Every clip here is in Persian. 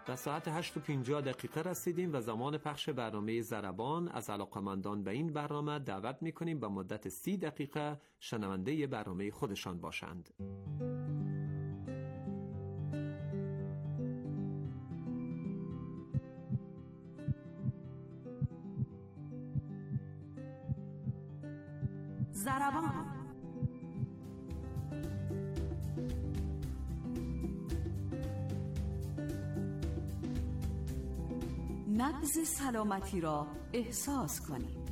و ساعت 8:50 رسیدیم و زمان پخش برنامه ضربان. از علاقه‌مندان به این برنامه دعوت می‌کنیم به مدت 30 دقیقه شنونده برنامه خودشان باشند. ضربان. نبض سلامتی را احساس کنید.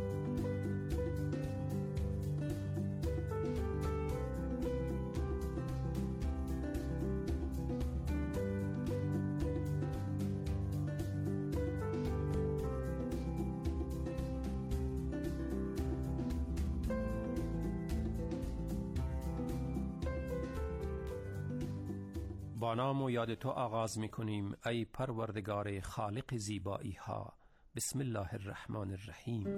با نام و یاد تو آغاز می کنیم ای پروردگار خالق زیبایی ها. بسم الله الرحمن الرحیم.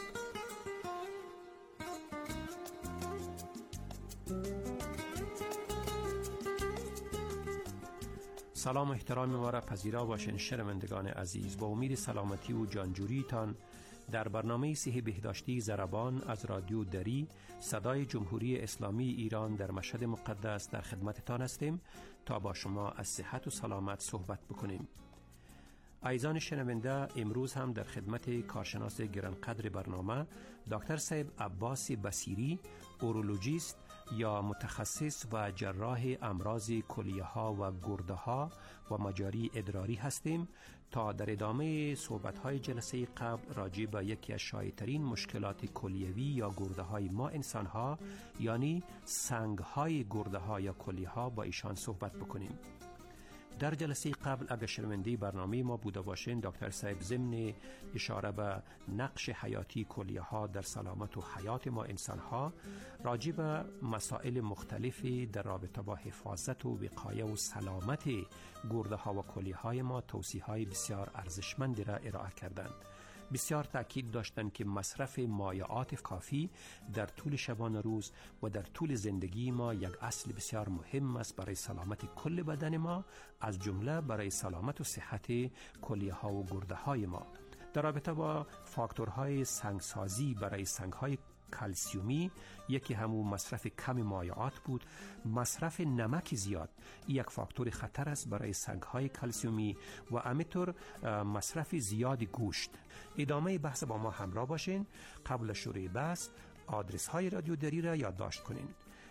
سلام و احترام ما را پذیرا باشین شنوندگان عزیز. با امید سلامتی و جانجوریتان در برنامه صحی بهداشتی ضربان از رادیو دری صدای جمهوری اسلامی ایران در مشهد مقدس در خدمتتان هستیم تا با شما از صحت و سلامت صحبت بکنیم. عزیزان شنونده، امروز هم در خدمت کارشناس گرانقدر برنامه دکتر صاحب عباس بصیری، اورولوژیست یا متخصص و جراح امراض کلیه ها و گرده ها و مجاری ادراری هستیم تا در ادامه صحبت های جلسه قبل راجع به یکی از شایع‌ترین مشکلات کلیوی یا گرده های ما انسان ها یعنی سنگ های گرده ها یا کلیه ها با ایشان صحبت بکنیم. در جلسه قبل اگر شنونده برنامه ما بوده باشین، دکتر صاحب ضمن اشاره به نقش حیاتی کلیه ها در سلامت و حیات ما انسان ها راجع به مسائل مختلفی در رابطه با حفاظت و وقایه و سلامت گرده ها و کلیه های ما توصیه های بسیار ارزشمندی را ارائه کردند. بسیار تأکید داشتند که مصرف مایعات کافی در طول شبانه روز و در طول زندگی ما یک اصل بسیار مهم است برای سلامت کل بدن ما، از جمله برای سلامت و صحت کلیه ها و گرده های ما. در رابطه با فاکتورهای سنگسازی برای سنگهای کلسیومی، یکی همون مصرف کم مایعات بود. مصرف نمک زیاد یک فاکتور خطر است برای سنگهای کلسیومی و همینطور مصرف زیاد گوشت. ادامه بحث با ما همراه باشین. قبل شروع بحث آدرس های رادیو دری را یادداشت کنین: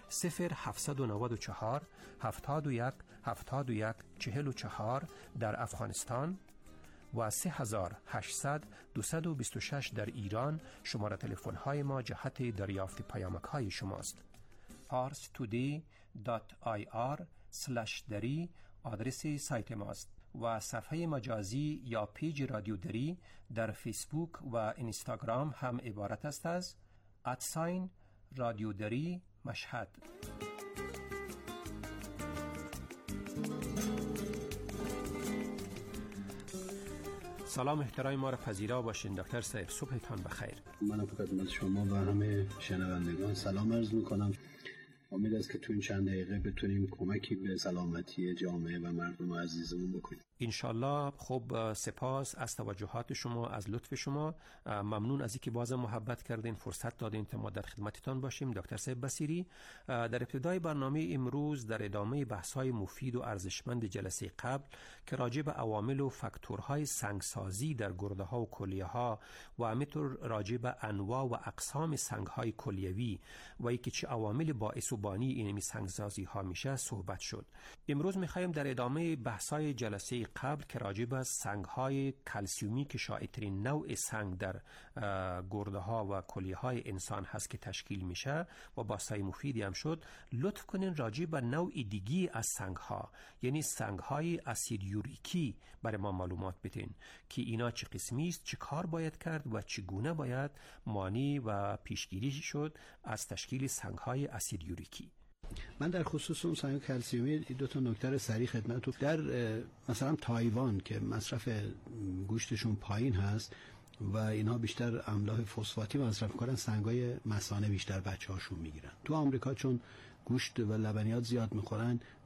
0794 71 71 44 در افغانستان و 3800 226 در ایران. شماره تلفن های ما جهت دریافت پیامک های شماست. parstoday.ir/dari آدرس سایت ماست و صفحه مجازی یا پیج رادیو دری در فیسبوک و اینستاگرام هم عبارت است از رادیو دری مشهد. سلام احترام ما را پذیرا باشین دکتر صاحب. صبحتان بخیر. من خدمت شما و همه شنوندگان سلام عرض میکنم. امید است که تو این چند دقیقه بتونیم کمکی به سلامتی جامعه و مردم عزیزمون بکنیم. انشالله. خب سپاس از توجهات شما، از لطف شما. ممنون از اینکه باز محبت کردین، فرصت دادین تا ما در خدمتتان باشیم. دکتر صاحب بصیری، در ابتدای برنامه امروز در ادامه بحث‌های مفید و ارزشمند جلسه قبل که راجع به عوامل و فاکتورهای سنگسازی در گرده ها و کلیه ها و همینطور راجع به انواع و اقسام سنگ‌های کلیوی و اینکه چه عوامل باعث و بانی این سنگسازی ها میشه صحبت شد. امروز می‌خوایم در ادامه بحث‌های جلسه قبل که راجع به سنگ‌های کلسیومی که شایع‌ترین نوع سنگ در گرده ها و کلیه های انسان هست که تشکیل میشه و بحث‌های مفیدی هم شد، لطف کنین راجع به نوع دیگی از سنگ‌ها یعنی سنگ‌های اسید یوریکی برای ما معلومات بدین که اینا چه قسمی است، چه کار باید کرد و چگونه باید مانع و پیشگیری شد از تشکیل سنگ‌های اسید یوریکی. من در خصوص اون سنگ کلسیومی دو تا نکته سریع خدمتتون. در مثلا تایوان که مصرف گوشتشون پایین هست و اینها بیشتر املاح فسفاتی مصرف می‌کنن، سنگای مثانه بیشتر بچه‌هاشون میگیرن. تو آمریکا چون گوشت و لبنیات زیاد می‌خورن،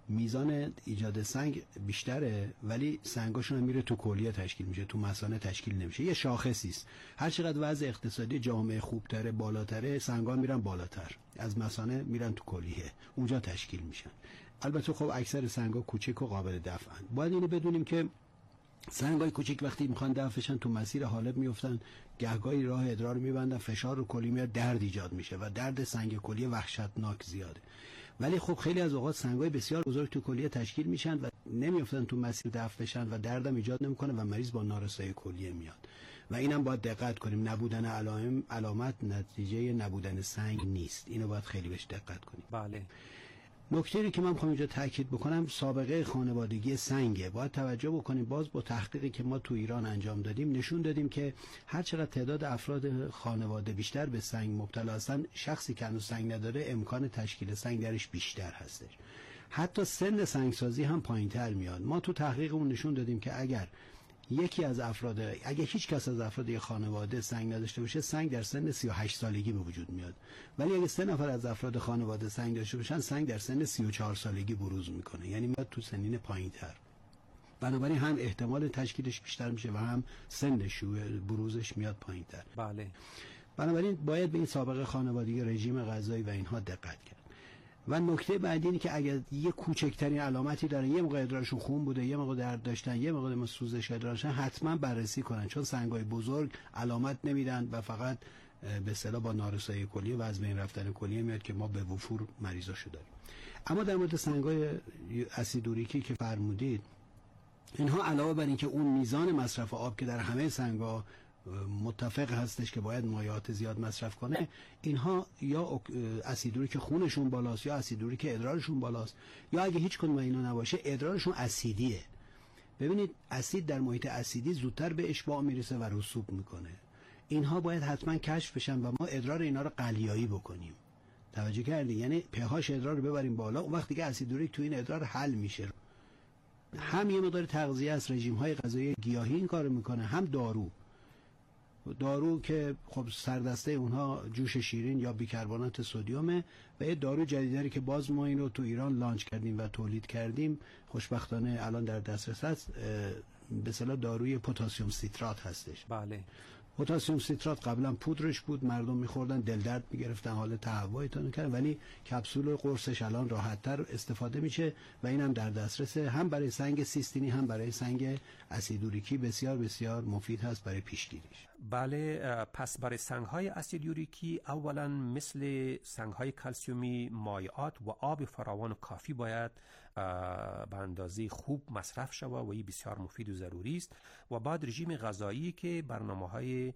میزان ایجاد سنگ بیشتره ولی سنگاشون هم میره تو کلیه تشکیل میشه، تو مثانه تشکیل نمیشه. یه شاخصی است. هر چقدر وضع اقتصادی جامعه خوبتره، بالاتره، سنگا میرن بالاتر، از مثانه میرن تو کلیه، اونجا تشکیل میشن. البته خب اکثر سنگا کوچک و قابل دفعن. باید اینو بدونیم که سنگای کوچک وقتی میخوان دفعشن تو مسیر حالب میافتن، گهگاهی راه ادرار میبندن، فشار رو کلیه میاد، درد ایجاد میشه و درد سنگ کلیه وحشتناک زیاده. ولی خب خیلی از اوقات سنگای بسیار بزرگ تو کلیه تشکیل میشن و نمیافتن تو مسیر دفع بشن و دردم ایجاد نمیکنه و مریض با نارسایی کلیه میاد. و اینم باید دقت کنیم، نبودن علامت نتیجه نبودن سنگ نیست. اینو باید خیلی بهش دقت کنیم. بله. نکته‌ای که من میخوام اینجا تاکید بکنم سابقه خانوادگی سنگه. باید توجه بکنیم، باز با تحقیقی که ما تو ایران انجام دادیم نشون دادیم که هر چقدر تعداد افراد خانواده بیشتر به سنگ مبتلا هستن، شخصی که هنوز سنگ نداره امکان تشکیل سنگ درش بیشتر هستش. حتی سن سنگسازی هم پایینتر میاد. ما تو تحقیقمون نشون دادیم که اگر هیچ کس از افراد خانواده سنگ نداشته باشه، سنگ در سن 38 سالگی به وجود میاد. ولی اگه 3 نفر از افراد خانواده سنگ داشته باشن، سنگ در سن 34 سالگی بروز میکنه، یعنی میاد تو سنین پایینتر. بنابراین هم احتمال تشکیلش بیشتر میشه و هم سنش بروزش میاد پایینتر. بله. بنابراین باید به این سابقه خانوادگی، رژیم غذایی و اینها دقت کرد. و نکته بعدی اینه که اگر یه کوچکترین علامتی دارن، یه موقع ادرارشون خون بوده، یه موقع درد داشتن، یه موقع سوزش ادرارشون، حتما بررسی کنن، چون سنگای بزرگ علامت نمیدن و فقط به اصطلاح با نارسایی کلیه و از بین رفتن کلیه میاد که ما به وفور مریضاشو داریم. اما در مورد سنگای اسیدوریکی که فرمودید، اینها علاوه بر اینکه اون میزان مصرف آب که در همه سنگا متفق هستش که باید مایعات زیاد مصرف کنه، اینها یا اسیدوری که خونشون بالاست یا اسیدوری که ادرارشون بالاست، یا اگه هیچ کدوم اینا نباشه ادرارشون اسیدیه. ببینید اسید در محیط اسیدی زودتر به اشباع میرسه و رسوب میکنه. اینها باید حتما کشف بشن و ما ادرار اینا رو قلیایی بکنیم. توجه کردی؟ یعنی pH ادرار رو ببریم بالا، اون وقت دیگه اسیدوریک تو این ادرار حل میشه. هم یه مقدار تغذیه است، رژیم های غذایی گیاهی این کارو میکنه، هم دارو که خب سردسته اونها جوش شیرین یا بیکربنات سدیمه، و یه دارو جدیدی که باز ما این رو تو ایران لانچ کردیم و تولید کردیم، خوشبختانه الان در دسترس هست، به اصطلاح داروی پتاسیم سیترات هستش. بله. پتاسیم سیترات قبلا پودرش بود، مردم می‌خوردن، دل درد می‌گرفتن، حال تهوعتون کردن، ولی کپسول و قرصش الان راحت‌تر استفاده میشه و اینم در دسترس، هم برای سنگ سیستینی هم برای سنگ اسیدوریکی بسیار بسیار مفید هست برای پیشگیریش. بله. پس برای سنگ‌های اسیدوریکی اولا مثل سنگ‌های کلسیومی مایعات و آب فراوان و کافی باید به اندازه خوب مصرف شود و این بسیار مفید و ضروری است. و بعد رژیم غذایی که برنامه‌های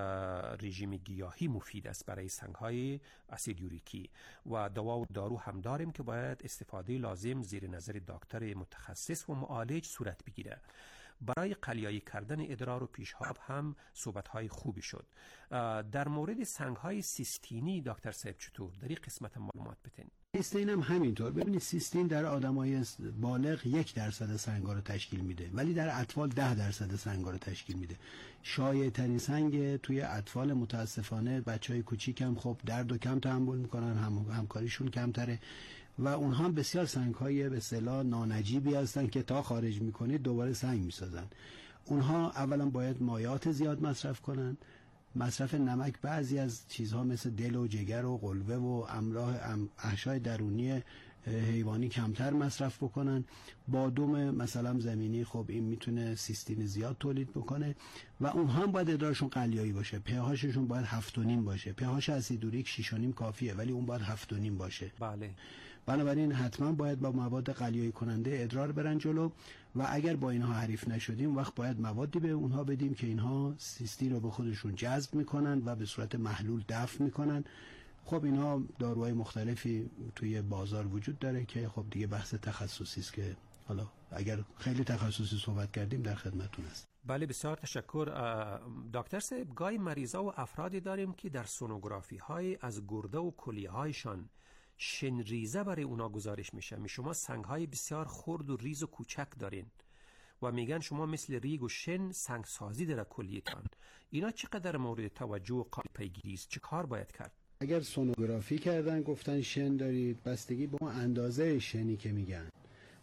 رژیم گیاهی مفید است برای سنگ‌های اسیدوریکی، و دوا و دارو هم داریم که باید استفاده لازم زیر نظر دکتر متخصص و معالج صورت بگیره. برای قلیایی کردن ادرار و پیشاب هم صحبت‌های خوبی شد. در مورد سنگ‌های سیستینی دکتر صاحب چطور در این قسمت معلومات بتین؟ سیستین هم همینطور. ببینید سیستین در آدمای بالغ 1% سنگا رو تشکیل میده، ولی در اطفال 10% سنگا رو تشکیل میده. شایع ترین سنگ توی اطفال متاسفانه بچهای کوچیک هم خب درد و کم تحمل میکنن، همکاریشون کمتره و اونها هم بسیار سنگ‌های به اصطلاح نانجیبی هستن که تا خارج میکنید دوباره سنگ میسازن. اونها اولا باید مایعات زیاد مصرف کنن، مصرف نمک بعضی از چیزها مثل دل و جگر و قلوه و احشای درونی حیوانی کمتر مصرف بکنن. بادام مثلا زمینی خب این میتونه سیستین زیاد تولید بکنه و اونها هم باید ادرارشون قلیایی باشه. pHشون باید 7.5 باشه. pH اسیدوریک 6.5 کافیه ولی اون باید 7.5 باشه. بله. بنابراین حتما باید با مواد قلیایی کننده ادرار برن جلو و اگر با اینها حریف نشدیم وقت باید موادی به اونها بدیم که اینها سیستین رو به خودشون جذب میکنن و به صورت محلول دفع میکنن. خب اینها داروهای مختلفی توی بازار وجود داره که خب دیگه بحث تخصصی است که حالا اگر خیلی تخصصی صحبت کردیم در خدمتتون است. بله بسیار تشکر دکتر صاحب. گاهی مریضا و افرادی داریم که در سونوگرافی های از گرده و کلیه هایشان شن ریزه برای اونا گزارش میشه. شما سنگ های بسیار خرد و ریز و کوچک دارین و میگن شما مثل ریگ و شن سنگ سازی در کلیتان. اینا چقدر مورد توجه و قابل پیگیری است؟ چه کار باید کرد؟ اگر سونوگرافی کردن گفتن شن دارید، بستگی به اون اندازه شنی که میگن.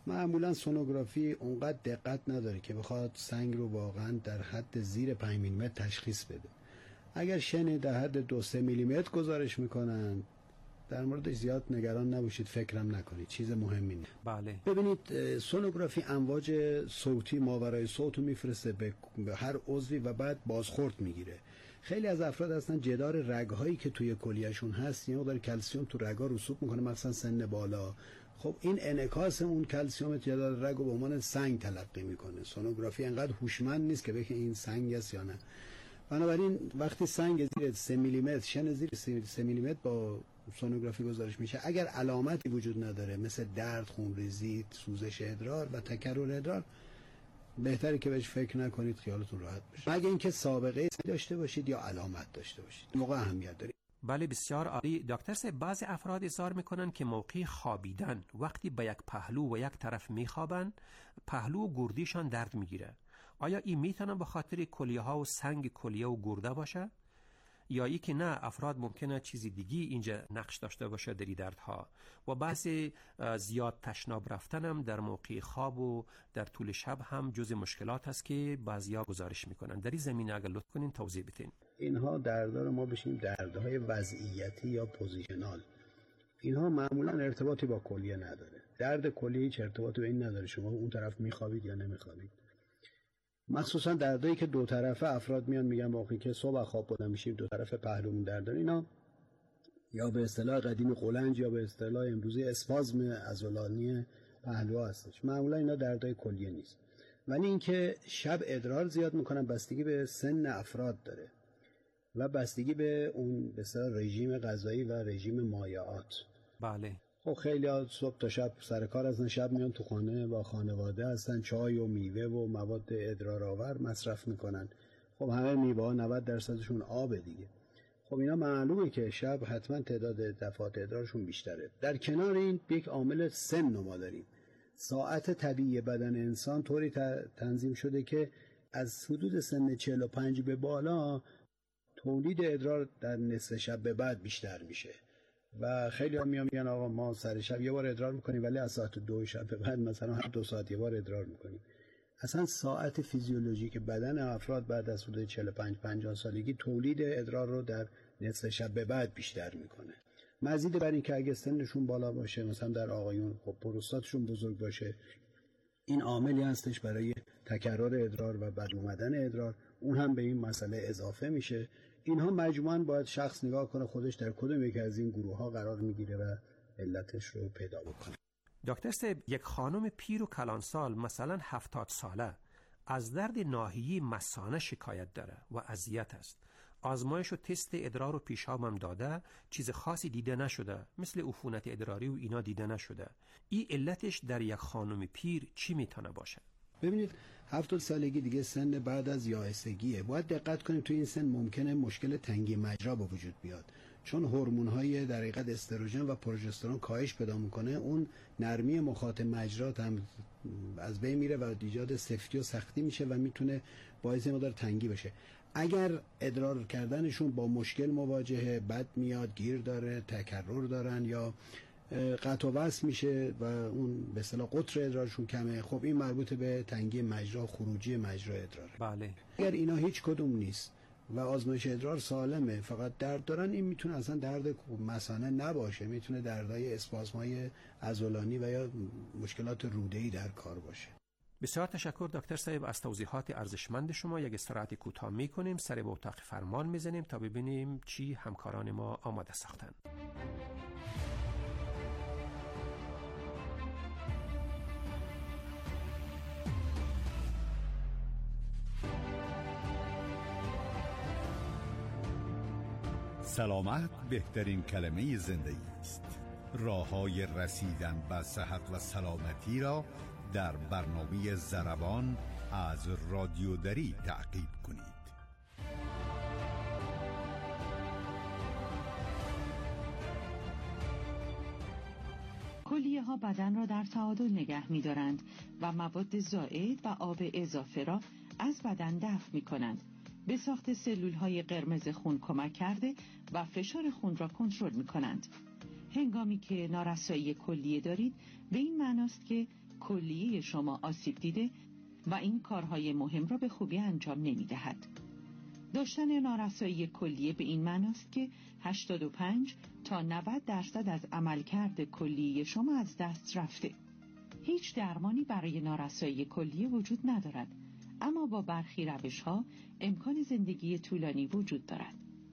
معمولا سونوگرافی اونقدر دقت نداره که بخواد سنگ رو واقعا در حد زیر 5 میلیمتر تشخیص بده. اگر شن در حد 2-3 میلیمتر گزارش میکنن در موردش زیاد نگران نباشید، فکرم نکنید، چیز مهمی نیست. بله. ببینید سونوگرافی امواج صوتی ماورای صوت رو میفرسته به هر عضوی و بعد بازخورد میگیره. خیلی از افراد هستن جدار رگ‌هایی که توی کلیه‌شون هست یه مقدار کلسیم تو رگ‌ها رسوب میکنه، مثلا سن بالا. خب این انعکاس اون کلسیم جدار رگ رو به عنوان سنگ تلقی میکنه. سونوگرافی انقدر هوشمند نیست که بگه این سنگ است یا نه. بنابراین وقتی سنگ زیر 3 میلیمتر، شن زیر 3 میلیمتر با سونوگرافی گزارش میشه، اگر علامتی وجود نداره مثل درد، خونریزی، سوزش ادرار و تکرر ادرار، بهتره که بهش فکر نکنید، خیالتون راحت بشه. مگه اینکه سابقه داشته باشید یا علامت داشته باشید، موقع اهمیت داره. بله بسیار عالی. دکتر صاحب، بعضی افراد اظهار میکنن که موقع خوابیدن وقتی به یک پهلو و یک طرف میخوابن، پهلو و گردیشان درد میگیره. آیا این میتونه به خاطر کلیه ها و سنگ کلیه و گرده باشه؟ یا ای که نه، افراد ممکنه چیزی دیگی اینجا نقش داشته باشه در دردها؟ و بعضی زیاد تشناب رفتن هم در موقع خواب و در طول شب هم جز مشکلات هست که بعضیا گزارش میکنن. در این زمینه اگر لطف کنین توضیح بدین. اینها دردا رو ما بشیم دردهای وضعیتی یا پوزیشنال. اینها معمولا ارتباطی با کلیه نداره. درد کلیه هیچ ارتباطی به این نداره شما اون طرف میخوابید یا نمیخوابید. مخصوصا دردایی که دو طرفه افراد میان میگن موقعی که صبح خواب بلند میشیم دو طرف پهلومون درد داره، اینا یا به اصطلاح قدیم قولنج یا به اصطلاح امروزی اسپازم عضلانی پهلو هستش. معمولا اینا دردای کلیه نیست. ولی اینکه شب ادرار زیاد میکنن بستگی به سن افراد داره و بستگی به اون به اصطلاح رژیم غذایی و رژیم مایعات. بله. خب خیلی ها صبح تا شب سر کار هستن، شب میان تو خانه با خانواده هستن، چای و میوه و مواد ادرارآور مصرف میکنن. خب همه میوه ها 90% آبه دیگه. خب اینا معلومه که شب حتما تعداد دفعات ادرارشون بیشتره. در کنار این یک عامل سن ما داریم. ساعت طبیعی بدن انسان طوری تنظیم شده که از حدود سن 45 به بالا تولید ادرار در نصف شب به بعد بیشتر میشه و خیلی ها میگن آقا ما سر شب یه بار ادرار میکنیم ولی از ساعت 2 شب به بعد مثلا هر 2 ساعت یه بار ادرار میکنیم. اصلا ساعت فیزیولوژیک بدن افراد بعد از حدود 45-50 سالگی تولید ادرار رو در نصف شب به بعد بیشتر میکنه. مزید بر این که اگه سنشون بالا باشه، مثلا در آقایون خب پروستاتشون بزرگ باشه، این عاملی هستش برای تکرار ادرار و بد اومدن ادرار، اون هم به این مسئله اضافه میشه. اینها مجموعاً باید شخص نگاه کنه خودش در کدوم یک از این گروه ها قرار میگیره و علتش رو پیدا بکنه. دکتر صاحب، یک خانم پیر و کلانسال مثلا 70 ساله از درد ناحیه مثانه شکایت داره و اذیت است. آزمایش و تست ادرار و پیشاب هم داده، چیز خاصی دیده نشده، مثل عفونت ادراری و اینا دیده نشده. این علتش در یک خانم پیر چی میتونه باشه؟ ببینید 70 سالگی دیگه سن بعد از یائسگیه. باید دقت کنیم توی این سن ممکنه مشکل تنگی مجرا به وجود بیاد، چون هورمون‌های در حقیقت استروژن و پروژسترون کاهش پیدا میکنه، اون نرمی مخاط مجرا هم از بین میره و ایجاد سفتی و سختی میشه و میتونه باعث مقدار تنگی بشه. اگر ادرار کردنشون با مشکل مواجهه، بد میاد، گیر داره، تکرر دارن یا قطع و وصل میشه و اون به اصطلاح قطر ادرارشون کمه، خب این مربوط به تنگی مجرا، خروجی مجرا ادراره. بله. اگر اینا هیچ کدوم نیست و آزمایش ادرار سالمه، فقط درد دارن، این میتونه اصلا درد مثانه نباشه، میتونه دردهای اسپازمای عضلانی و یا مشکلات روده‌ای در کار باشه. بسیار تشکر دکتر صاحب از توضیحات ارزشمند شما. یک استراحت کوتاه میکنیم، سر به اتاق فرمان میزنیم تا ببینیم چی همکاران ما آماده ساختن. سلامت بهترین کلمه زندگی است. راه‌های رسیدن به صحت و سلامتی را در برنامه ضربان از رادیو دری تعقیب کنید. کلیه ها بدن را در تعادل نگه می دارند و مواد زائد و آب اضافه را از بدن دفع می کنند. به ساخت سلول های قرمز خون کمک کرده و فشار خون را کنترل می کنند. هنگامی که نارسایی کلیه دارید، به این معناست که کلیه شما آسیب دیده و این کارهای مهم را به خوبی انجام نمی دهد. داشتن نارسایی کلیه به این معناست که 85 تا 90% از عملکرد کلیه شما از دست رفته. هیچ درمانی برای نارسایی کلیه وجود ندارد، اما با برخی روش‌ها امکان زندگی طولانی وجود دارد.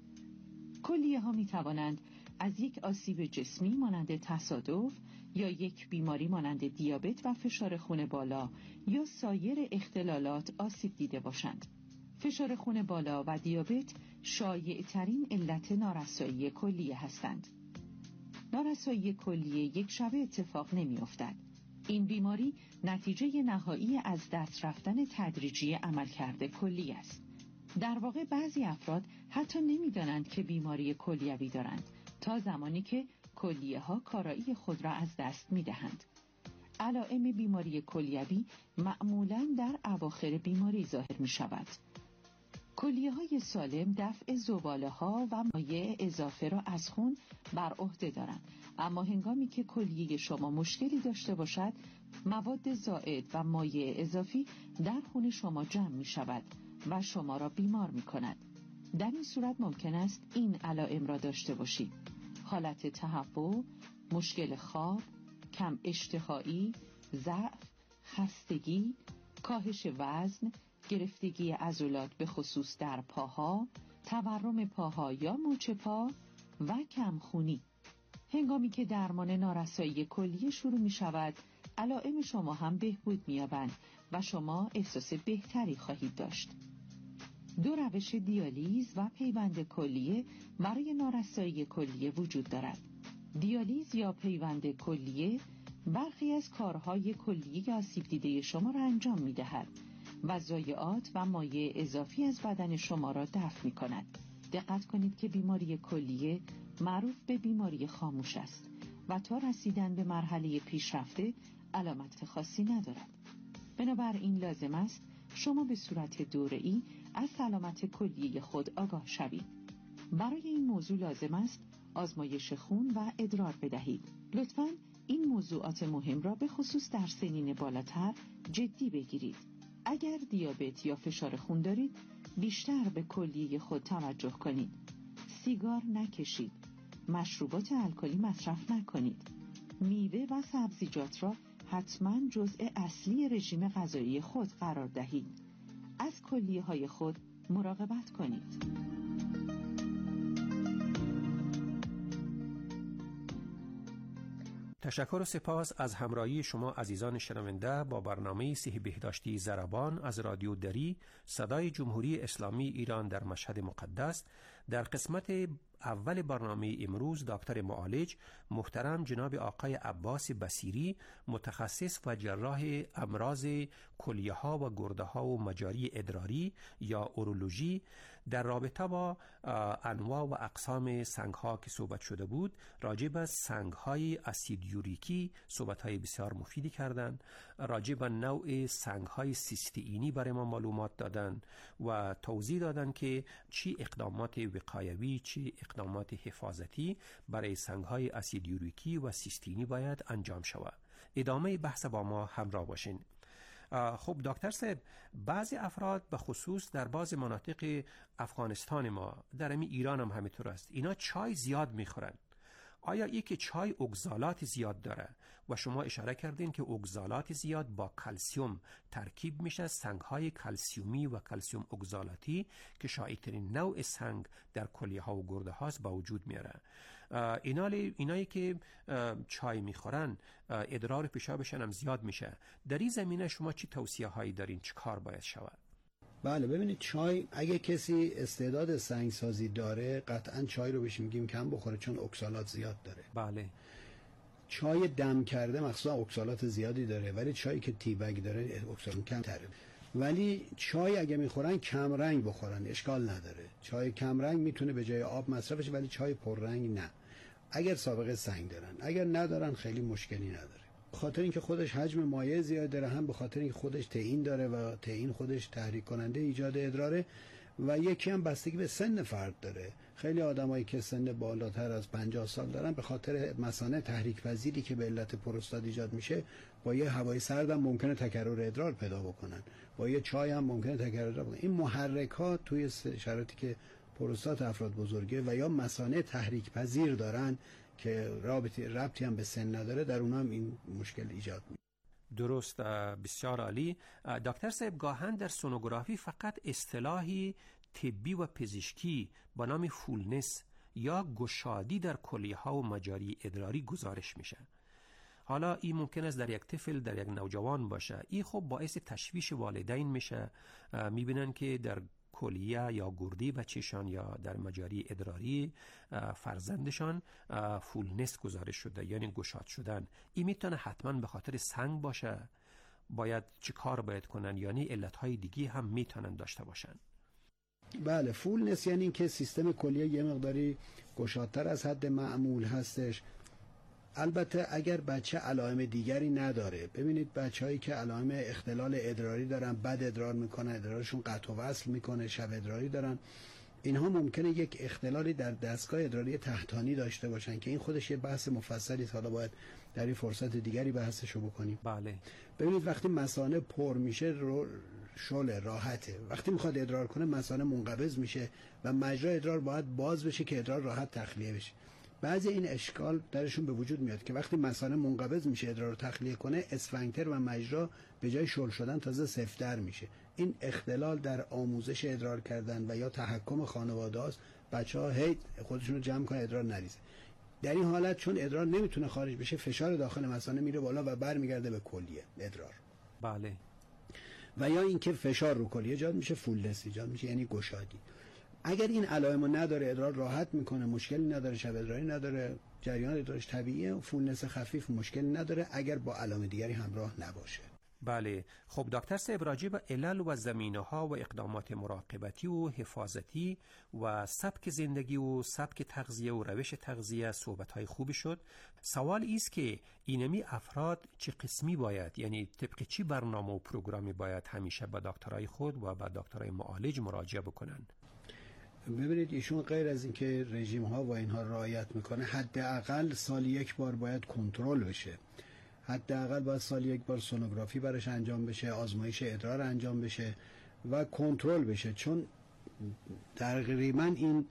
کلیه ها می توانند از یک آسیب جسمی مانند تصادف یا یک بیماری مانند دیابت و فشار خون بالا یا سایر اختلالات آسیب دیده باشند. فشار خون بالا و دیابت شایع‌ترین علت نارسایی کلیه هستند. نارسایی کلیه یک شبه اتفاق نمی افتد. این بیماری نتیجه نهایی از دست رفتن تدریجی عملکرد کلیه است. در واقع بعضی افراد حتی نمی‌دانند که بیماری کلیوی دارند تا زمانی که کلیه ها کارایی خود را از دست می‌دهند. علائم بیماری کلیوی معمولاً در اواخر بیماری ظاهر می‌شود. کلیه های سالم دفع زباله ها و مایع اضافه را از خون بر عهده دارند، اما هنگامی که کلیه شما مشکلی داشته باشد، مواد زائد و مایع اضافی در خون شما جمع می شود و شما را بیمار می کند. در این صورت ممکن است این علائم را داشته باشید: حالت تهوع، مشکل خواب، کم اشتهایی، ضعف، خستگی، کاهش وزن، گرفتگی عضلات به خصوص در پاها، تورم پاها یا مچ پا و کمخونی. هنگامی که درمان نارسایی کلیه شروع می شود، علائم شما هم بهبود می یابند و شما احساس بهتری خواهید داشت. 2 روش دیالیز و پیوند کلیه برای نارسایی کلیه وجود دارد. دیالیز یا پیوند کلیه برخی از کارهای کلیه آسیب دیده شما را انجام می دهد و ضایعات و مایع اضافی از بدن شما را دفع می کند. دقت کنید که بیماری کلیه معروف به بیماری خاموش است و تا رسیدن به مرحله پیشرفته علامت خاصی ندارد. بنابراین لازم است شما به صورت دوره‌ای از سلامت کلیه خود آگاه شوید. برای این موضوع لازم است آزمایش خون و ادرار بدهید. لطفاً این موضوعات مهم را به خصوص در سنین بالاتر جدی بگیرید. اگر دیابت یا فشار خون دارید، بیشتر به کلیه خود توجه کنید. سیگار نکشید. مشروبات الکلی مصرف نکنید. میوه و سبزیجات را حتما جزء اصلی رژیم غذایی خود قرار دهید. از کلیه های خود مراقبت کنید. تشکر و سپاس از همراهی شما عزیزان شنونده با برنامه صحی بهداشتی ضربان از رادیو دری صدای جمهوری اسلامی ایران در مشهد مقدس. در قسمت اول برنامه امروز دکتر معالج محترم جناب آقای عباس بصیری، متخصص و جراح امراض کلیه ها و گرده ها و مجاری ادراری یا اورولوژی در رابطه با انواع و اقسام سنگ ها که صحبت شده بود، راجع به سنگ های اسید یوریکی صحبت های بسیار مفیدی کردند. راجع به نوع سنگ های سیستئینی برای ما معلومات دادن و توضیح دادن که چی اقدامات وقایوی، چی اقدامات حفاظتی برای سنگ های اسید یوریکی و سیستئینی باید انجام شود. ادامه بحث با ما همراه باشین. خب دکتر صاحب، بعضی افراد به خصوص در بعض مناطق افغانستان ما، در ایران هم همینطور است، اینا چای زیاد میخورن. آیا این که چای اگزالات زیاد داره و شما اشاره کردین که اگزالات زیاد با کلسیم ترکیب میشه، سنگ های کلسیومی و کلسیم اگزالاتی که شایع‌ترین نوع سنگ در کلیه ها و گرده هاست با وجود میاره. اینایی که چای میخورن ادرار پیشابشون هم زیاد میشه. در این زمینه شما چی توصیه هایی دارین؟ چه کار باید شود؟ بله، ببینید چای، اگه کسی استعداد سنگسازی داره قطعا چای رو بهش میگیم کم بخوره، چون اکسالات زیاد داره. بله. چای دم کرده مخصوصا اکسالات زیادی داره، ولی چایی که تیبگ داره اکسالات کم تره. ولی چای اگه میخورن کم رنگ بخورن، اشکال نداره. چای کم رنگ میتونه به جای آب مصرف بشه، ولی چای پررنگ نه، اگر سابقه سنگ دارن. اگر ندارن خیلی مشکلی نداره. خاطر اینکه خودش حجم مایع زیاد داره، هم به خاطر اینکه خودش تئین داره و تئین خودش تحریک کننده ایجاد ادراره. و یکی هم بستگی به سن فرد داره. خیلی آدمایی که سن بالاتر از 50 سال دارن به خاطر مثانه تحریک پذیری که به علت پروستات ایجاد میشه با یه هوای سرد هم ممکنه تکرر ادرار پیدا بکنن، با یه چای هم ممکنه تکرر ادرار بکنن. این محرک ها توی شرایطی که پروستات افراد بزرگه و یا مثانه تحریک پذیر دارن که ربطی هم به سن نداره، در اونها هم این مشکل ایجاد میشه. درست، بسیار عالی. دکتر صاحب، گاهن در سونوگرافی فقط اصطلاحی طبی و پزشکی با نام فولنس یا گشادی در کلیه ها و مجاری ادراری گزارش میشه. حالا این ممکن است در یک طفل، در یک نوجوان باشه. این خب باعث تشویش والدین میشه، میبینن که در کلیه یا گردی بچه‌شان یا در مجاری ادراری فرزندشان فولنس گزارش شده، یعنی گشاد شدن. این میتونه حتما به خاطر سنگ باشه. باید چه کار باید کنن؟ یعنی علتهای دیگی هم میتونن داشته باشن. بله، فولنس یعنی اینکه سیستم کلیه یه مقداری گشادتر از حد معمول هستش. البته اگر بچه علائم دیگری نداره، ببینید بچه‌هایی که علائم اختلال ادراری دارن، بد ادرار میکنن، ادرارشون قطع و وصل میکنه، شب ادراری دارن، اینها ممکنه یک اختلالی در دستگاه ادراری تحتانی داشته باشن که این خودش یه بحث مفصلی، حالا باید در این فرصت دیگری بحثشو بکنیم. بله. ببینید وقتی مثانه پر میشه شل راحته، وقتی میخواد ادرار کنه مثانه منقبض میشه و مجرا ادرار باید باز بشه که ادرار راحت تخلیه بشه. بعضی این اشکال درشون به وجود میاد که وقتی مثانه منقبض میشه ادرار رو تخلیه کنه، اسفنکتر و مجرا به جای شل شدن تازه سفت‌تر میشه. این اختلال در آموزش ادرار کردن و یا تحکم خانواده است. بچه‌ها هی خودشون رو جمع کنن ادرار نریزه. در این حالت چون ادرار نمیتونه خارج بشه، فشار داخل مثانه میره بالا و برمیگرده به کلیه ادرار. بله. و یا اینکه فشار رو کلیه ایجاد میشه، فولنس ایجاد میشه، یعنی گشادی. اگر این علائمو نداره، ادرار راحت میکنه، مشکلی نداره، شب ادراری نداره، جریان ادرارش طبیعیه، فولنس خفیف مشکلی نداره اگر با علائم دیگری همراه نباشه. بله. خب دکتر صاحب، راجع به علل و زمینه‌ها و اقدامات مراقبتی و حفاظتی و سبک زندگی و سبک تغذیه و روش تغذیه صحبت‌های خوبی شد. سوال است که اینمی افراد چه قسمی باید، یعنی طبق چی برنامه و پروگرامی باید همیشه به دکترای خود و به دکترای معالج مراجعه بکنن؟ ببینید ایشون غیر از اینکه رژیم ها و اینها رعایت میکنه، حداقل سال یک بار باید کنترل بشه. حداقل باید سال یک بار سونوگرافی براش انجام بشه، آزمایش ادرار انجام بشه و کنترل بشه. چون تقریبا این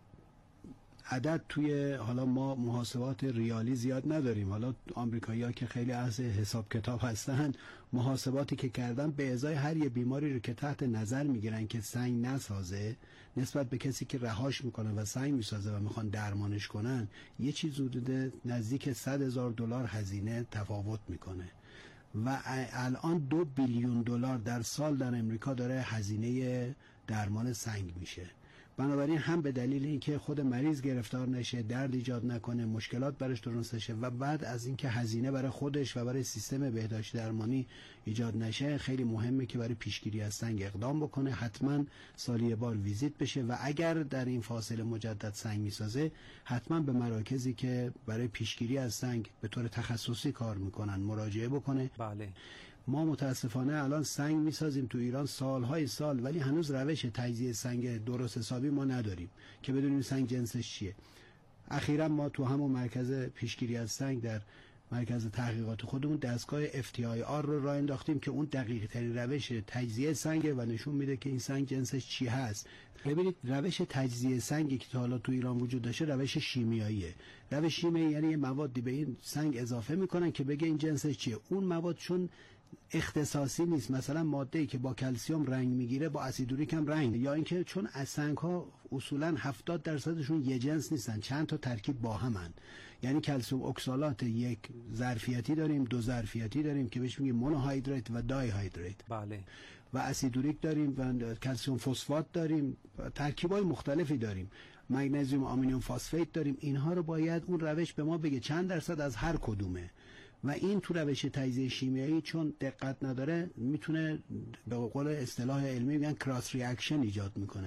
عدد توی، حالا ما محاسبات ریالی زیاد نداریم، حالا آمریکایی‌ها که خیلی اهل حساب کتاب هستن، محاسباتی که کردن به ازای هر یه بیماری رو که تحت نظر میگیرن که سنگ نسازه، نسبت به کسی که رهاش میکنه و سنگ میسازه و میخوان درمانش کنن، یه چیز حدود نزدیک $100,000 هزینه تفاوت میکنه و الان 2 بیلیون دلار در سال در امریکا داره هزینه درمان سنگ میشه. بنابراین هم به دلیل اینکه خود مریض گرفتار نشه، درد ایجاد نکنه، مشکلات براش درست نشه و بعد از اینکه هزینه برای خودش و برای سیستم بهداشت درمانی ایجاد نشه، خیلی مهمه که برای پیشگیری از سنگ اقدام بکنه. حتما سالی یه بار ویزیت بشه و اگر در این فاصله مجدد سنگ میسازه، حتما به مراکزی که برای پیشگیری از سنگ به طور تخصصی کار میکنن مراجعه بکنه. بله. ما متاسفانه الان سنگ میسازیم تو ایران سالهای سال، ولی هنوز روش تجزیه سنگ درست حسابی ما نداریم که بدونیم سنگ جنسش چیه. اخیرا ما تو همون مرکز پیشگیری از سنگ در مرکز تحقیقات خودمون دستگاه FTIR رو راه انداختیم که اون دقیق ترین روش تجزیه سنگه و نشون میده که این سنگ جنسش چی هست. ببینید روش تجزیه سنگی که تا حالا تو ایران وجود داشته روش شیمیاییه. روش شیمیایی یعنی یه موادی به این سنگ اضافه میکنن که بگه این جنسش چیه. اون مواد چون اختصاصی نیست، مثلا ماده‌ای که با کلسیم رنگ میگیره با اسیدوریک هم رنگ، یا اینکه چون از سنگ‌ها اصولاً 70%شون یه جنس نیستن، چند تا ترکیب با همن، یعنی کلسیم اکسالات یک ظرفیتی داریم، 2 ظرفیتی داریم که بهش میگیم مونوهیدرات و دایهیدرات. بله. و اسیدوریک داریم و کلسیم فسفات داریم، ترکیبای مختلفی داریم، مگنزیوم آمونیوم فاسفیت داریم. اینها رو باید اون روش به ما بگه چند درصد از هر کدومه و این تو روش تجزیه شیمیایی چون دقت نداره میتونه به قول اصطلاح علمی میگن کراس ریاکشن ایجاد میکنه.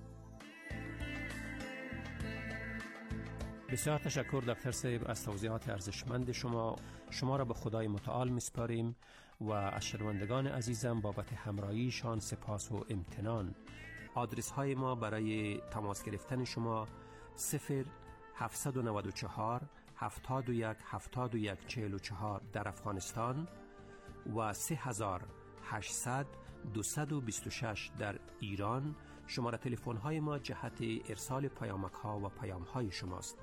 بسیار تشکر دکتر صاحب از توضیحات ارزشمند شما را به خدای متعال میسپاریم و از شنوندگان عزیزم بابت همراهیشان سپاس و امتنان. آدرس های ما برای تماس گرفتن شما 0794 71 71 44 در افغانستان و 3800 226 در ایران. شماره تلفن های ما جهت ارسال پیامک ها و پیام های شماست.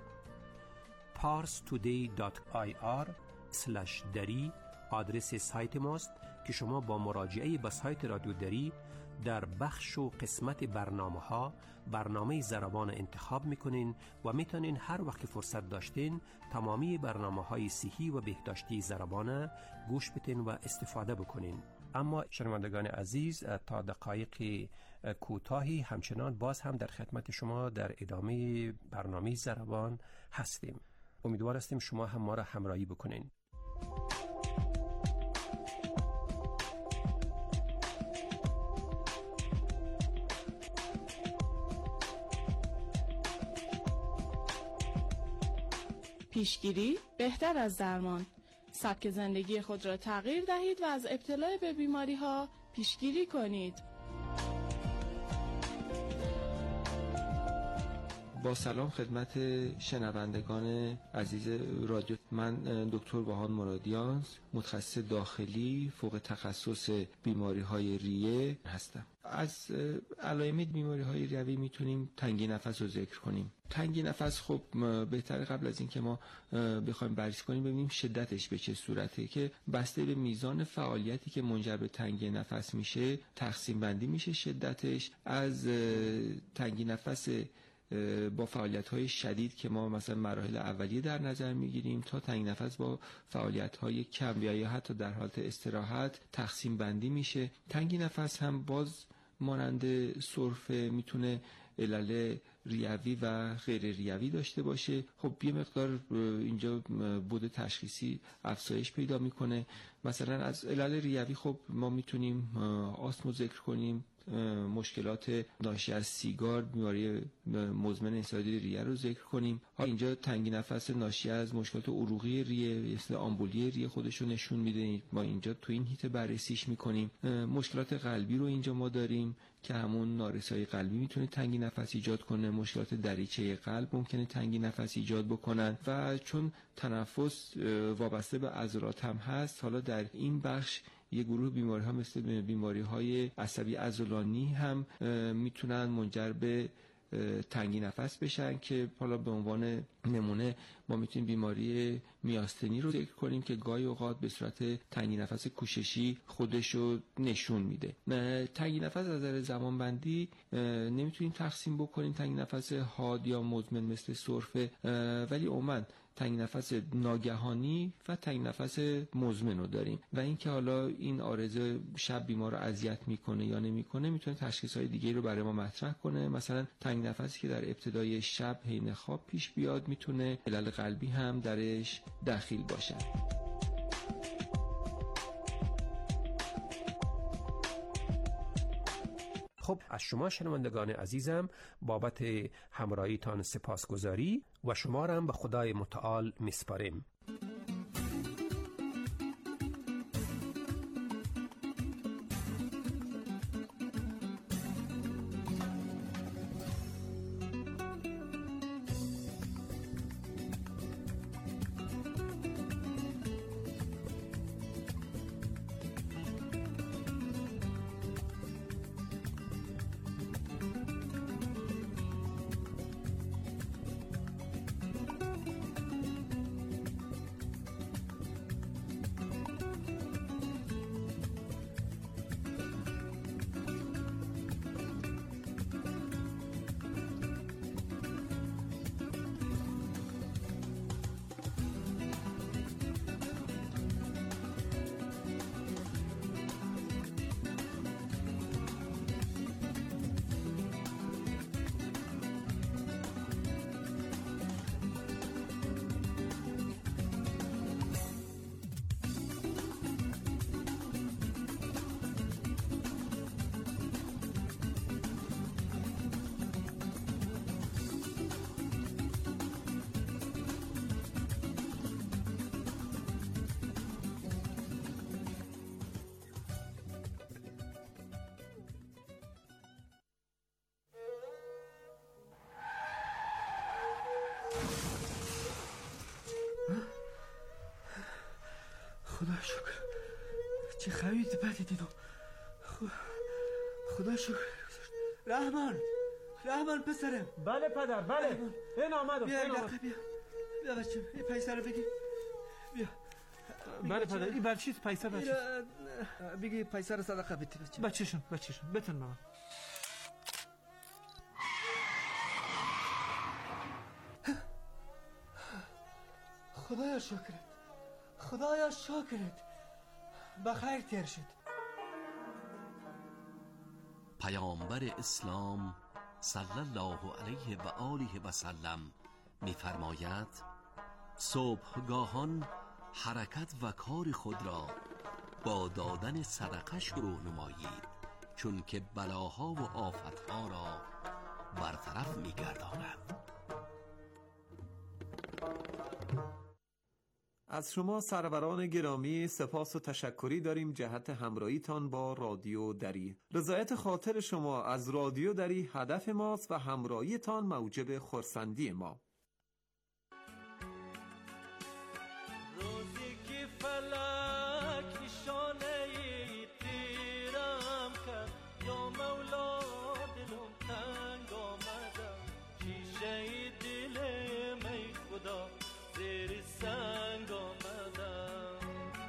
parstoday.ir/dari آدرس سایت ماست که شما با مراجعه به سایت رادیو دری در بخش و قسمت برنامه ضربان انتخاب میکنین و میتونین هر وقت فرصت داشتین تمامی برنامه‌های صحی و بهداشتی ضربان گوش بدین و استفاده بکنین. اما شنوندگان عزیز، تا دقایق کوتاهی همچنان باز هم در خدمت شما در ادامه برنامه ضربان هستیم. امیدوار هستیم شما هم ما را همراهی بکنین. پیشگیری بهتر از درمان. سبک زندگی خود را تغییر دهید و از ابتلا به بیماری ها پیشگیری کنید. با سلام خدمت شنوندگان عزیز رادیو. من دکتر وهان مرادیان، متخصص داخلی فوق تخصص بیماری‌های ریه هستم. از علائم بیماری‌های ریوی میتونیم تنگی نفس رو ذکر کنیم. تنگی نفس خب بهتره قبل از این که ما بخوایم بررسی کنیم ببینیم شدتش به چه صورته، که بسته به میزان فعالیتی که منجر به تنگی نفس میشه تقسیم بندی میشه شدتش. از تنگی نفس با فعالیت‌های شدید که ما مثلا مراحل اولیه در نظر می‌گیریم تا تنگ نفس با فعالیت‌های کم یا حتی در حالت استراحت تقسیم بندی میشه. تنگی نفس هم باز مانند سرفه میتونه علل ریوی و غیر ریوی داشته باشه. خب یه مقدار اینجا بود تشخیصی افزایش پیدا میکنه. مثلا از علل ریوی خب ما میتونیم آسم ذکر کنیم، مشکلات ناشی از سیگار، بیماری مزمن انسداد ریه رو ذکر کنیم. اینجا تنگی نفس ناشی از مشکلات عروقی ریه، مثل آمبولی ریه خودش رو نشون میده. ما اینجا تو این هیته بررسیش میکنیم. مشکلات قلبی رو اینجا ما داریم که همون نارسایی قلبی میتونه تنگی نفس ایجاد کنه. مشکلات دریچه قلب ممکنه تنگی نفس ایجاد بکنن و چون تنفس وابسته به عضلات هم هست، حالا در این بخش یه گروه بیماری ها مثل بیماری های عصبی عضلانی هم میتونن منجر به تنگی نفس بشن که حالا به عنوان نمونه ما میتونیم بیماری میاستنی رو ذکر کنیم که گاهی اوقات به صورت تنگی نفس کوششی خودشو نشون میده. تنگی نفس از نظر زمان بندی نمیتونیم تقسیم بکنیم تنگی نفس حاد یا مزمن مثل سرفه، ولی عموما تنگی نفس ناگهانی و تنگی نفس مزمن رو داریم و اینکه حالا این عارضه شب بیمار رو اذیت میکنه یا نمیکنه میتونه تشخیص‌های دیگه رو برای ما مطرح کنه. مثلا تنگی نفسی که در ابتدای شب حین خواب پیش بیاد میتونه علل قلبی هم درش دخیل باشه. خب از شما شنوندگان عزیزم بابت همراهیتان سپاسگزاری و شما را هم به خدای متعال میسپاریم. چه خرید بدی دیدم. خدا شکر. رحمان پسرم. بله پدر، بله. این آمدم. بیا بچه، این پیسه رو بگی. بیا. بله پدر، این بر چیز پیسه بچه؟ بگی پیسه رو صدقه بدی بچه. بچه‌شون بتون مامان. خدایا شکرت. بخیر تیر شد. پیامبر اسلام صلی الله علیه و آله و سلم می‌فرماید صبحگاهان حرکت و کار خود را با دادن صدقه شروع نمایید، چون که بلاها و آفتها را برطرف می‌گرداند. از شما سروران گرامی سپاس و تشکری داریم جهت همراهیتان با رادیو دری. رضایت خاطر شما از رادیو دری هدف ماست و همراهیتان موجب خرسندی ما. روزی که فلک نشانه تیرم کرد، یا مولا دلم تنگ آمده، شیشه دلم ای خدا زیر سنگ آمدم.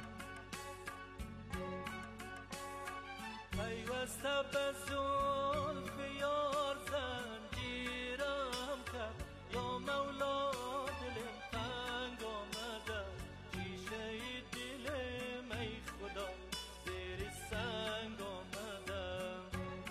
پیوسته به زلف یار زنجیرم کرد، یا مولا دلم تنگ آمده، شیشه دلم ای خدا زیر سنگ آمدم.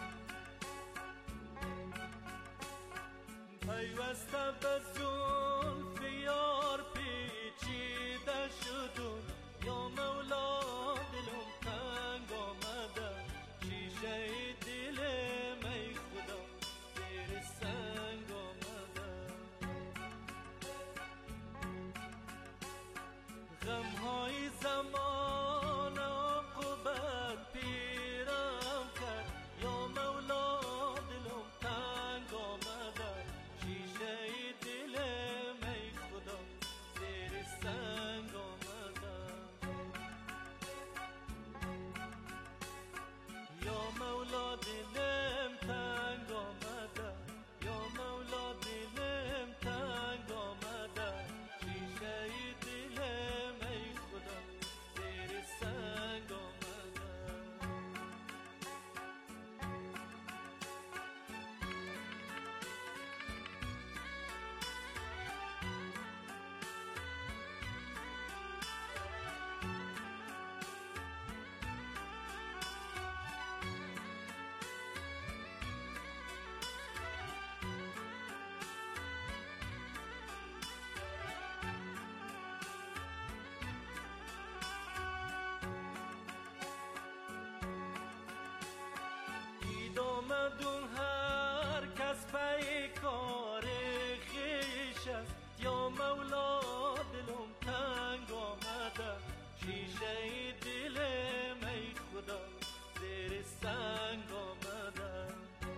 پیوسته به زلف یار پیچیده شدم، یا مولا دلم تنگ آمده، شیشه دلم ای خدا زیر سنگ آمده. غمهای زمان عاقبت پیرم کرد، یا مولا دلم تنگ آمده، شیشه دلم ای خدا زیر سنگ آمده. یا مولا دلم تنگ آمده، یا مولا دلم تنگ آمده، شیشه دلم ای خدا زیر سنگ آمده. آمدون هر کس پی کار خیش است، یا مولا دلم تنگ آمده، شیشه دلم ای خدا زیر سنگ آمده.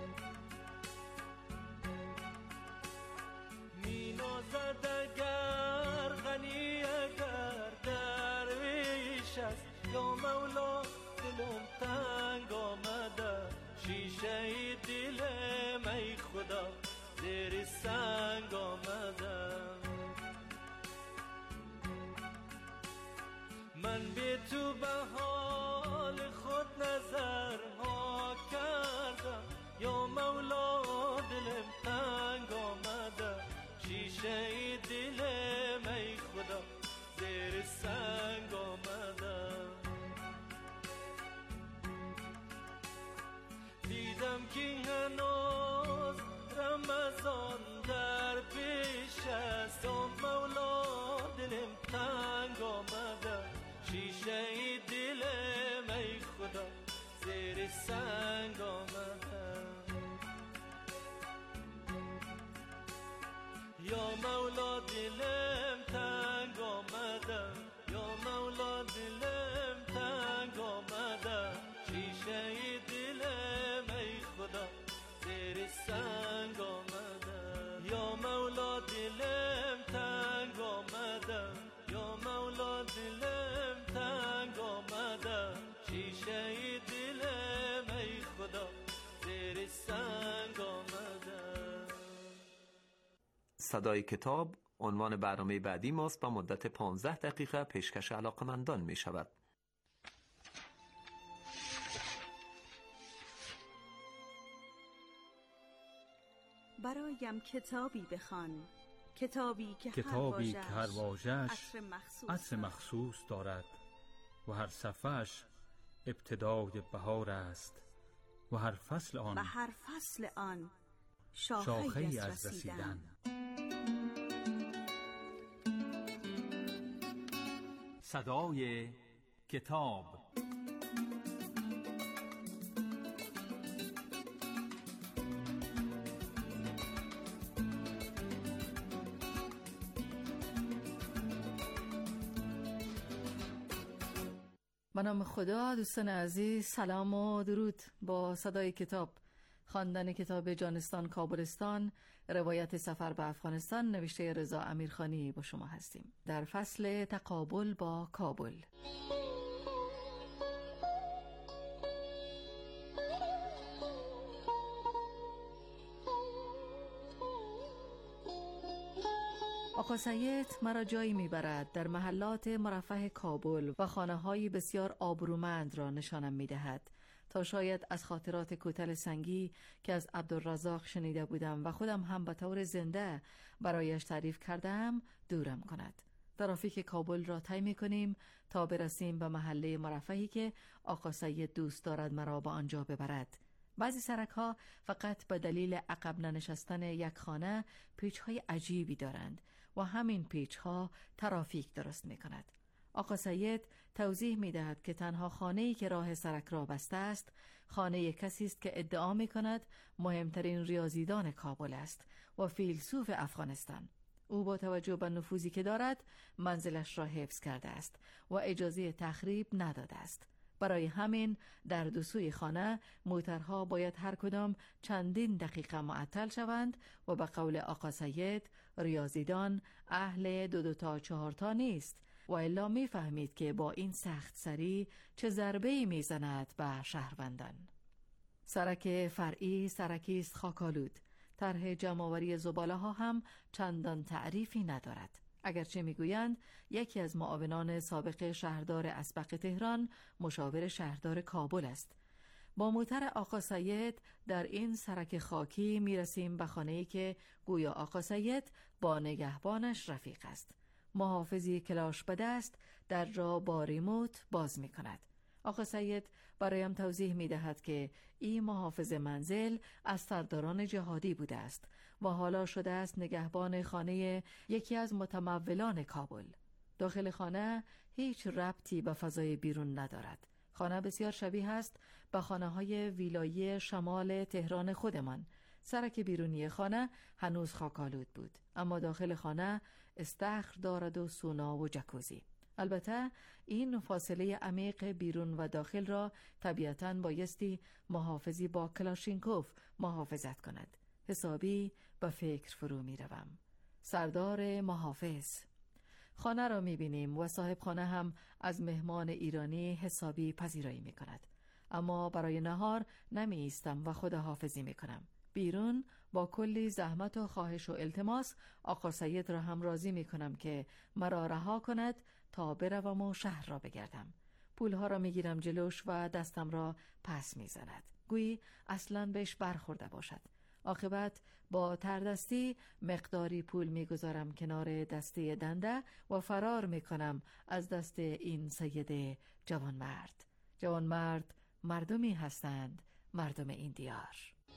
می نازد اگر غنی اگر درویش است، یا مولا دلم تنگ آمده، شیشه دلم ای خدا زیر سنگ آمده. من به تو به حال خود نظرها کردم، یا مولا دلم تنگ آمده، شیشه دلم ای خدا زیر سنگ آمده. دیدم که هنوز رمضان در پیش است، و مولا دلم تنگ آمده، شیشه دلم ای خدا زیر سنگ آمده. یا مولا دلم تنگ آمده، یا مولا دلم تنگ آمده، شیشه دلم ای خدا زیر سنگ آمده. یا مولا دلم تنگ آمده، یا مولا دلم تنگ آمده، صدای کتاب عنوان برنامه بعدی ماست و مدت 15 دقیقه پیشکش علاقمندان می شود. برایم کتابی بخوان، کتابی که هر واژه‌اش عطر مخصوص دارد و هر صفحه‌اش ابتدای بهار است و هر فصل آن شاخه‌ای از رسیدن. صدای کتاب. به نام خدا. دوستان عزیز، سلام و درود. با صدای کتاب، خواندن کتاب جانستان کابلستان، روایت سفر به افغانستان نوشته رضا امیرخانی با شما هستیم در فصل تقابل با کابل. آقا سید مرا جایی میبرد در محلات مرفه کابل و خانه‌های بسیار آبرومند را نشانم میدهد تا شاید از خاطرات کوتل سنگی که از عبدالرزاق شنیده بودم و خودم هم به طور زنده برایش تعریف کردم دورم کند. ترافیک کابل را طی می‌کنیم تا برسیم به محله مرفهی که آقا سید دوست دارد مرا به آنجا ببرد. بعضی سرک‌ها فقط به دلیل عقب ننشستن یک خانه پیچ‌های عجیبی دارند و همین پیچ‌ها ترافیک درست می‌کند. آقا سید توضیح می‌دهد که تنها خانه‌ای که راه سرک را بسته است خانه کسی است که ادعا می‌کند مهمترین ریاضیدان کابل است و فیلسوف افغانستان. او با توجه به نفوذی که دارد منزلش را حفظ کرده است و اجازه تخریب نداده است. برای همین در دو سوی خانه موترها باید هر کدام چندین دقیقه معطل شوند و به قول آقا سید ریاضیدان اهل 2 تا 4 تا نیست و الا میفهمید که با این سخت سری چه ضربه‌ای میزند به شهروندان. سرک فرعی سرکی است خاکالود. طرح جمع‌آوری زباله ها هم چندان تعریفی ندارد. اگرچه میگویند یکی از معاونان سابق شهردار اسبق تهران مشاور شهردار کابل است. با موتر آقا سید در این سرک خاکی میرسیم به خانه‌ای که گویا آقا سید با نگهبانش رفیق است. محافظی کلاش به دست در را با ریموت باز می کند. آقا سید برایم توضیح می دهد که این محافظ منزل از سرداران جهادی بوده است و حالا شده است نگهبان خانه یکی از متمولان کابل. داخل خانه هیچ ربطی به فضای بیرون ندارد. خانه بسیار شبیه است به خانه‌های ویلایی شمال تهران خودمان. سرک بیرونی خانه هنوز خاکالود بود، اما داخل خانه استخر دارد و سونا و جکوزی. البته این فاصله عمیق بیرون و داخل را طبیعتاً بایستی محافظی با کلاشینکوف محافظت کند. حسابی به فکر فرو می روم. سردار محافظ. خانه را می بینیم و صاحب خانه هم از مهمان ایرانی حسابی پذیرایی می کند. اما برای نهار نمی ایستم و خداحافظی می کنم. بیرون با کلی زحمت و خواهش و التماس آقا سید را هم راضی می کنم که مرا رها کند تا بروم و شهر را بگردم. پولها را می گیرم جلوش و دستم را پس می زند. گویی اصلاً بهش برخورده باشد. عاقبت با تردستی مقداری پول می گذارم کنار دسته دنده و فرار می کنم از دست این سید جوانمرد. جوانمرد مردمی هستند، مردم این دیار.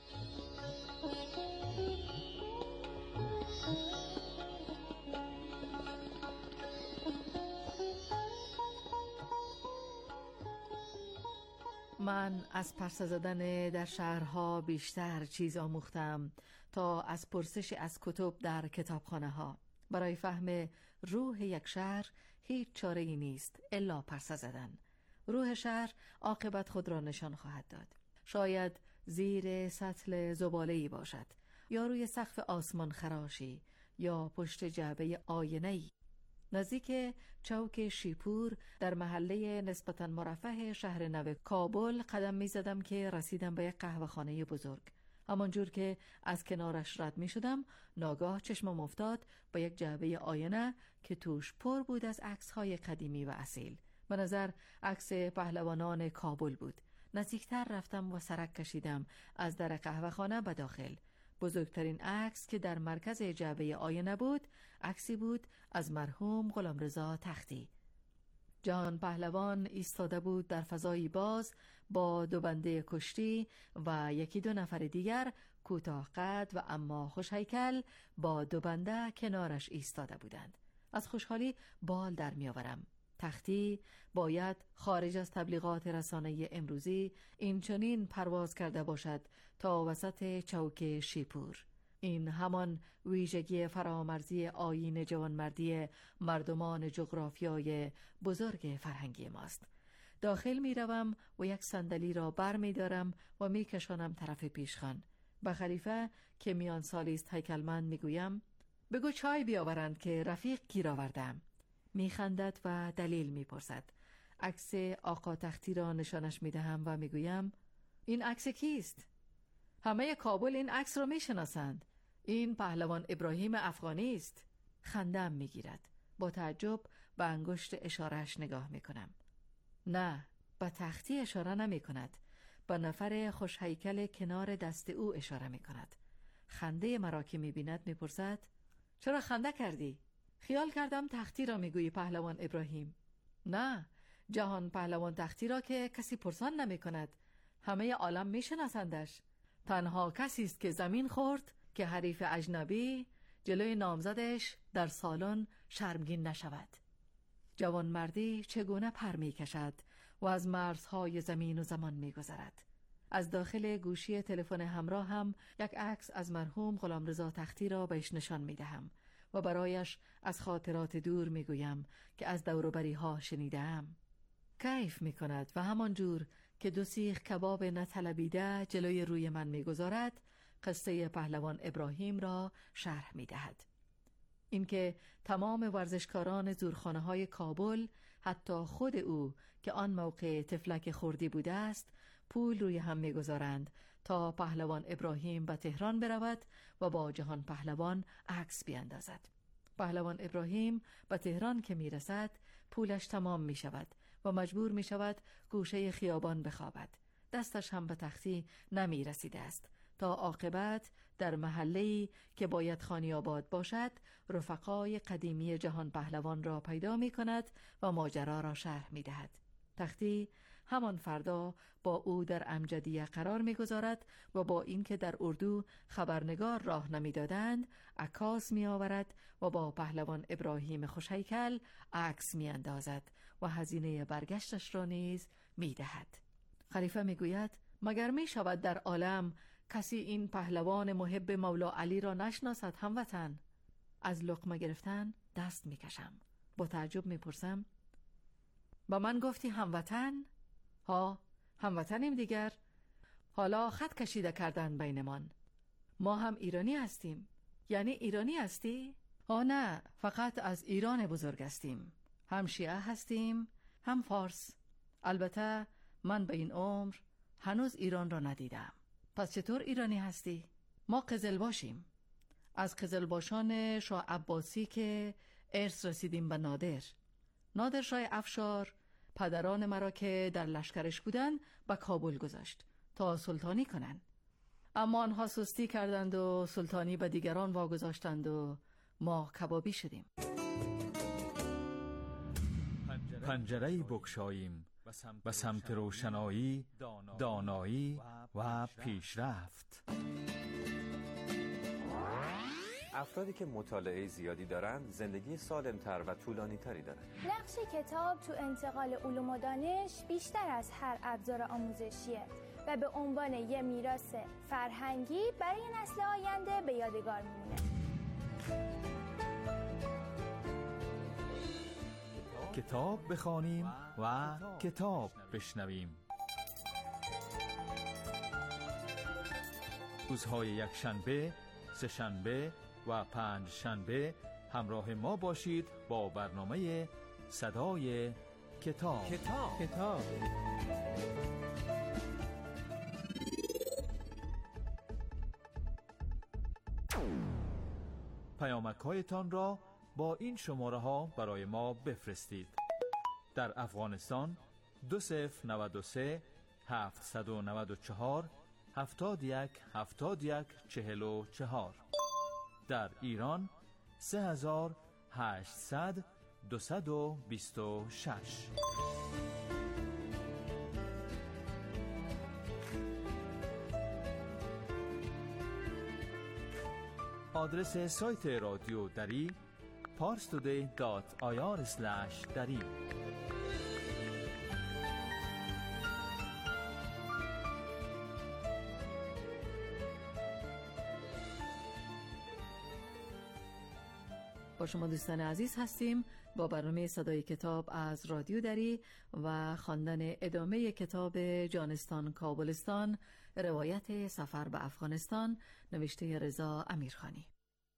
من از پرسه زدن در شهرها بیشتر چیز آموختم تا از پرسش از کتب در کتابخانه ها. برای فهم روح یک شهر هیچ چاره ای نیست الا پرسه زدن. روح شهر عاقبت خود را نشان خواهد داد. شاید زیر سطل زباله‌ای باشد، یا روی سقف آسمان خراشی، یا پشت جعبه آینه‌ای. نزدیک چوک شیپور در محله نسبتاً مرفه شهر نو کابل قدم می زدم که رسیدم به یک قهوه‌خانه بزرگ. همانجور که از کنارش رد می شدم ناگاه چشمم افتاد به یک جعبه آینه که توش پر بود از عکس‌های قدیمی و اصیل. به نظر عکس پهلوانان کابل بود. نزدیکتر رفتم و سرک کشیدم از در قهوه‌خانه به داخل. بزرگترین عکس که در مرکز جعبه آینه بود، عکسی بود از مرحوم غلامرضا تختی. جهان پهلوان ایستاده بود در فضایی باز با 2 بنده کشتی و 1-2 نفر دیگر کوتاه قد و اما خوش هیکل با 2 بنده کنارش ایستاده بودند. از خوشحالی بال در می آورم. تختی باید خارج از تبلیغات رسانه امروزی این چنین پرواز کرده باشد تا وسط چوک شیپور. این همان ویژگی فرامرزی آیین جوانمردی مردمان جغرافیای بزرگ فرهنگی ماست. داخل می روم و یک صندلی را بر می دارم و می کشانم طرف پیشخوان. به خلیفه که میان سالیست هیکلمند می گویم بگو چای بیاورند که رفیق گیر آوردم. می خندد و دلیل می پرسد. عکس آقا تختی را نشانش می دهم و می گویم این عکس کیست؟ همه کابل این عکس را می شناسند. این پهلوان ابراهیم افغانی است. خندم می گیرد. با تعجب به انگشت اشارهش نگاه می کنم. نه، به تختی اشاره نمی کند. به نفر خوش هیکل کنار دست او اشاره می کند. خنده مرا که می بیند می پرسد چرا خنده کردی؟ خیال کردم تختی را می گویی پهلوان ابراهیم. نه، جهان پهلوان تختی را که کسی پرسان نمی کند. همه عالم می شناسندش. تنها کسی است که زمین خورد که حریف اجنبی جلوی نامزدش در سالن شرمگین نشود. جوانمردی چگونه پر می کشد و از مرزهای زمین و زمان می گذرد. از داخل گوشی تلفن همراه هم یک عکس از مرحوم غلامرضا تختی را بهش نشان می دهم و برایش از خاطرات دور می گویم که از دور و بری ها شنیدم. کیف می کند و همانجور که 2 سیخ کباب نطلبیده جلوی روی من می گذارد قصه پهلوان ابراهیم را شرح می دهد. اینکه تمام ورزشکاران زورخانه های کابل، حتی خود او که آن موقع طفلک خردی بوده است، پول روی هم می گذارند تا پهلوان ابراهیم به تهران برود و با جهان پهلوان عکس بیندازد. پهلوان ابراهیم به تهران که می رسد پولش تمام می شود و مجبور می شود گوشه خیابان بخوابد. دستش هم به تختی نمی رسیده است تا عاقبت در محله‌ای که باید خانیاباد باشد رفقای قدیمی جهان پهلوان را پیدا می کند و ماجرا را شرح می دهد. تختی همان فردا با او در امجدیه قرار می گذارد و با اینکه در اردو خبرنگار راه نمی دادند عکاس می آورد و با پهلوان ابراهیم خوشهیکل عکس می اندازد و هزینه برگشتش را نیز می دهد. خلیفه می گوید مگر می شود در عالم کسی این پهلوان محب مولا علی را نشناسد هموطن؟ از لقمه گرفتن دست می کشم. با تعجب می پرسم با من گفتی هموطن؟ ها، هموطنیم دیگر. حالا خط کشیده کردن بینمان. ما هم ایرانی هستیم. یعنی ایرانی هستی؟ نه، فقط از ایران بزرگ هستیم. هم شیعه هستیم، هم فارس. البته من به این عمر هنوز ایران را ندیدم. پس چطور ایرانی هستی؟ ما قزلباشیم. از قزلباشان شاه عباسی که ارث رسیدیم به نادر. نادر شاه افشار پدران مرا که در لشکرش بودن به کابل گذاشت تا سلطانی کنن. اما آنها سستی کردند و سلطانی به دیگران واگذاشتند و ما کبابی شدیم. پنجره‌ای بگشاییم به سمت روشنایی، دانایی و پیشرفت. افرادی که مطالعه زیادی دارند زندگی سالم‌تر و طولانی‌تری دارند. نقش کتاب تو انتقال علوم و دانش بیشتر از هر ابزار آموزشیه و به عنوان یه میراث فرهنگی برای نسل آینده به یادگار میمونه. کتاب بخوانیم و کتاب بشنویم. روزهای یکشنبه، سه‌شنبه و پنجشنبه همراه ما باشید با برنامه صدای کتاب. پیامک‌هایتان را با این شماره ها برای ما بفرستید. در افغانستان 2093 794 71 71 44. در ایران 3800 226. آدرس سایت رادیو دری parstoday.ir/dari. با شما دوستان عزیز هستیم با برنامه صدای کتاب از رادیو دری و خواندن ادامه کتاب جانستان کابلستان، روایت سفر به افغانستان، نوشته رضا امیرخانی.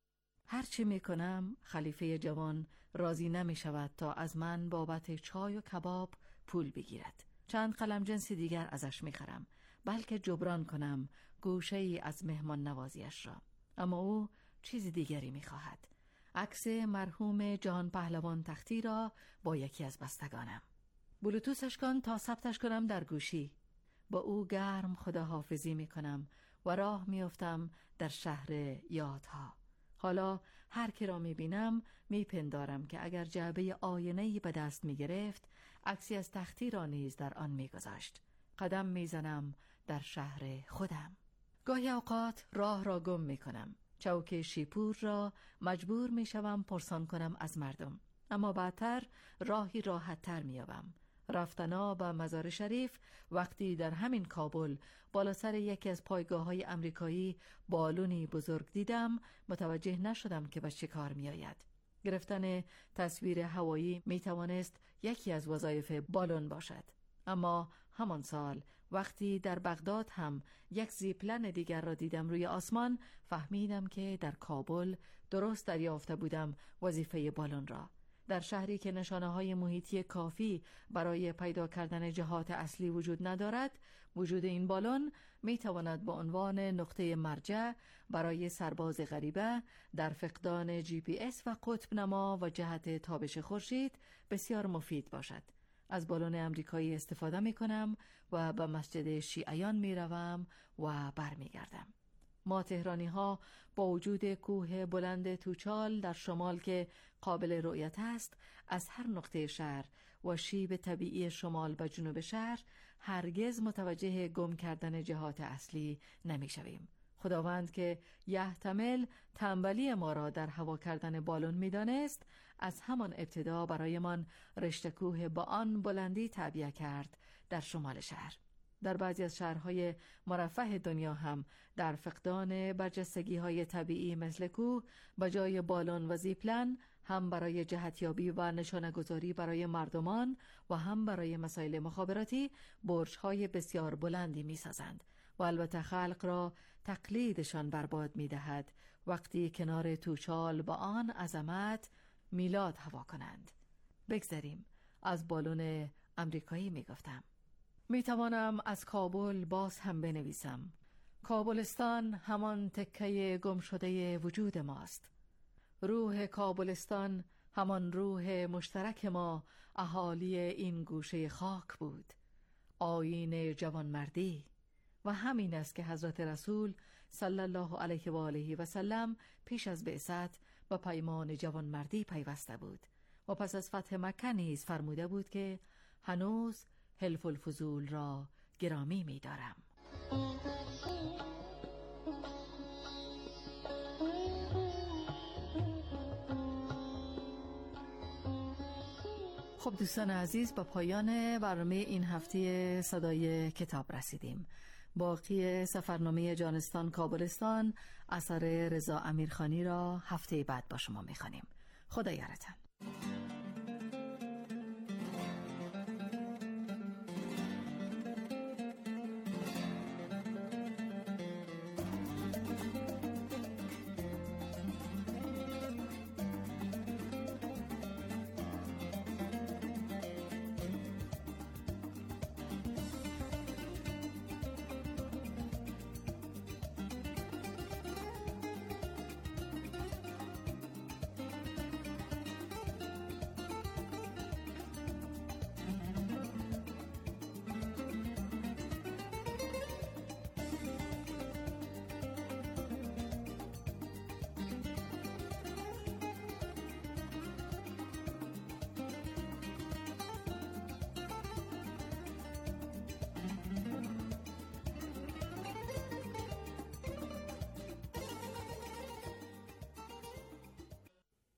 هرچی می کنم خلیفه جوان راضی نمی شود تا از من بابت چای و کباب پول بگیرد. چند قلم جنسی دیگر ازش می خرم بلکه جبران کنم گوشه ای از مهمان نوازیش را، اما او چیز دیگری می خواهد. عکس مرحوم جهان پهلوان تختی را با یکی از بستگانم. بلوتوسش کن تا ثبتش کنم در گوشی. با او گرم خداحافظی می کنم و راه می افتم در شهر یادها. حالا هر کی را می بینم می پندارم که اگر جعبه آینه‌ای به دست می گرفت عکسی از تختی را نیز در آن می گذاشت. قدم می زنم در شهر خودم. گاهی اوقات راه را گم می کنم. چوک شیپور را مجبور می شوم پرسان کنم از مردم، اما بعدتر راهی راحت تر می یابم. رفتنا به مزار شریف وقتی در همین کابل بالا سر یکی از پایگاه‌های امریکایی بالونی بزرگ دیدم، متوجه نشدم که به چه کار می آید. گرفتن تصویر هوایی می توانست یکی از وظایف بالون باشد، اما همان سال وقتی در بغداد هم یک زیپلن دیگر را دیدم روی آسمان، فهمیدم که در کابل درست دریافته بودم وظیفه بالون را. در شهری که نشانه‌های محیطی کافی برای پیدا کردن جهات اصلی وجود ندارد، وجود این بالون می‌تواند به عنوان نقطه مرجع برای سرباز غریبه در فقدان GPS و قطب نما و جهت تابش خورشید بسیار مفید باشد. از بالون امریکایی استفاده می‌کنم و به مسجد شیعیان می‌روم و برمیگردم. ما تهرانی‌ها با وجود کوه بلند توچال در شمال که قابل رؤیت است، از هر نقطه شهر و شیب طبیعی شمال به جنوب شهر هرگز متوجه گم کردن جهات اصلی نمی‌شویم. خداوند که یحتمل تنبلی ما را در هوا کردن بالون می‌دانست، از همان ابتدا برایمان رشته کوه با آن بلندی تعبیه کرد در شمال شهر. در بعضی از شهرهای مرفه دنیا هم در فقدان برجستگی‌های طبیعی مثل کوه، به جای بالون و زیپلن هم برای جهتیابی و نشانه‌گذاری برای مردمان و هم برای مسائل مخابراتی برج‌های بسیار بلندی می‌سازند و البته خلق را تقلیدشان برباد می‌دهد وقتی کنار توچال با آن عظمت میلاد هوا کنند. بگذریم از بالون امریکایی می‌گفتم. می‌توانم از کابل باز هم بنویسم. کابلستان همان تکه گم شده وجود ماست. روح کابلستان همان روح مشترک ما، اهالی این گوشه خاک بود. آیین جوانمردی و همین است که حضرت رسول صلی الله علیه و آله و سلم پیش از بعثت با پیمان جوانمردی پیوسته بود و پس از فتح مکه نیز فرموده بود که هنوز حلف الفضول را گرامی می دارم. خب دوستان عزیز، با پایان برنامه این هفته صدای کتاب رسیدیم. باقی سفرنامه جانستان کابلستان اثر رضا امیرخانی را هفته بعد با شما می‌خوانیم. خدا یارتان.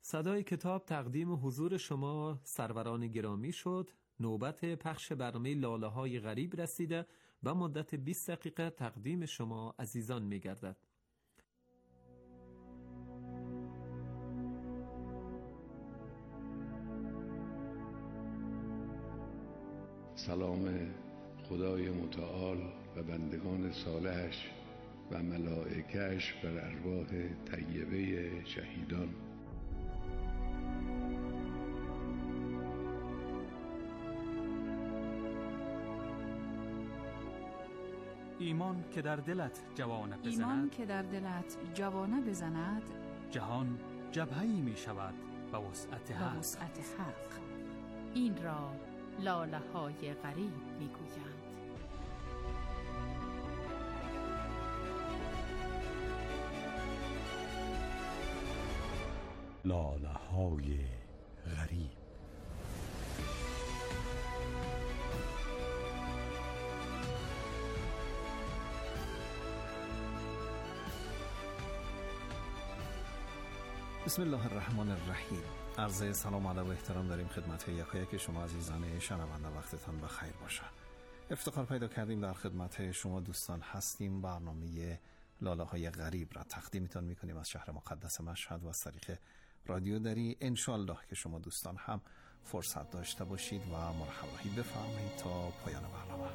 صدای کتاب تقدیم حضور شما سروران گرامی شد. نوبت پخش برنامه لاله های غریب رسیده و مدت 20 دقیقه تقدیم شما عزیزان می گردد. سلام خدای متعال و بندگان صالحش و ملائکه‌اش بر ارواح طیبه شهیدان. ایمان که در دلت جوانه بزند جهان جبهه‌ای می شود به وسعت حق. این را لاله های غریب می گویند. لاله های غریب. بسم الله الرحمن الرحیم. عرض سلام ادب و احترام داریم خدمت یکایک شما عزیزان شنونده. وقتتان بخیر باشه. افتخار پیدا کردیم در خدمت شما دوستان هستیم. برنامه لاله های غریب را تقدیمتان میکنیم از شهر مقدس مشهد و از طریق رادیو دری. انشالله که شما دوستان هم فرصت داشته باشید و ما را همراهی بفرمایید تا پایان برنامه.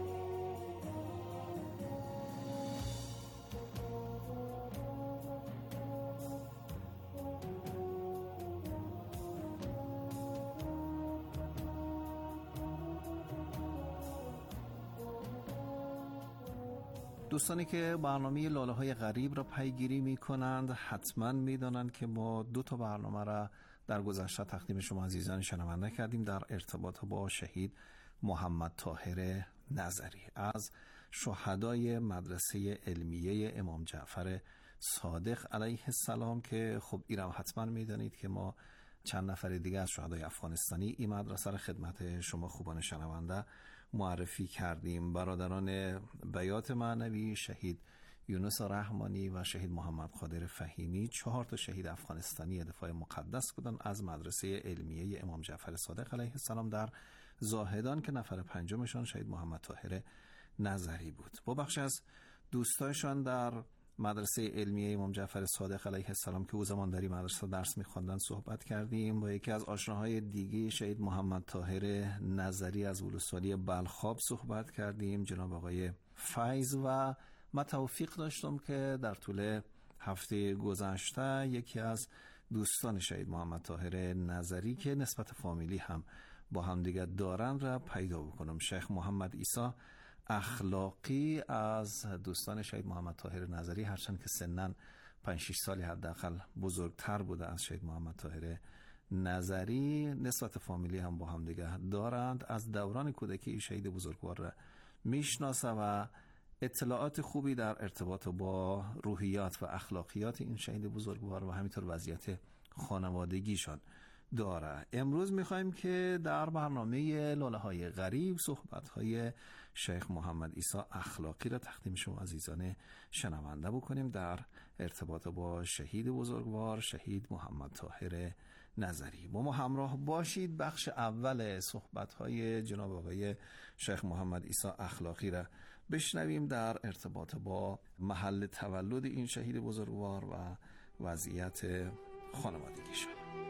دوستانی که برنامه لاله های غریب را پیگیری می کنند حتما می دانند که ما 2 تا برنامه را در گذشته تقدیم شما عزیزان شنونده کردیم در ارتباط با شهید محمد طاهر نظری از شهدای مدرسه علمیه امام جعفر صادق علیه السلام، که خب ایرم حتما می دانید که ما چند نفر دیگه از شهدای افغانستانی این مدرسه را خدمت شما خوبان شنونده معرفی کردیم. برادران بیات معنوی شهید یونس رحمانی و شهید محمد قادر فهیمی 4 تا شهید افغانستانی دفاع مقدس بودن از مدرسه علمیه امام جعفر صادق علیه السلام در زاهدان، که نفر 5مشان شهید محمد طاهر نظری بود. با بخش از دوستایشان در مدرسه علمیه امام جعفر صادق علیه السلام که او زمان در این مدرسه درس می‌خواندند صحبت کردیم. با یکی از آشناهای دیگه شهید محمد طاهر نظری از ولسوالی بلخاب صحبت کردیم، جناب آقای فیض، و من توفیق داشتم که در طول هفته گذشته یکی از دوستان شهید محمد طاهر نظری که نسبت فامیلی هم با هم دیگر دارن را پیدا بکنم. شیخ محمد عیسی اخلاقی از دوستان شهید محمد طاهر نظری، هرچند که سنن 5-6 سالی حداقل بزرگتر بوده از شهید محمد طاهر نظری، نسبت فامیلی هم با هم دیگه دارند. از دوران کودکی شهید بزرگوار را میشناسه و اطلاعات خوبی در ارتباط با روحیات و اخلاقیات این شهید بزرگوار و همینطور وضعیت خانوادگیشان داره. امروز میخوایم که در برنامه لاله های غریب صحبت های شیخ محمد عیسی اخلاقی را تقدیم شما عزیزان شنونده بکنیم در ارتباط با شهید بزرگوار شهید محمد طاهر نظری. با ما همراه باشید. بخش اول صحبت های جناب آقای شیخ محمد عیسی اخلاقی را بشنویم در ارتباط با محل تولد این شهید بزرگوار و وضعیت خانوادگیشان.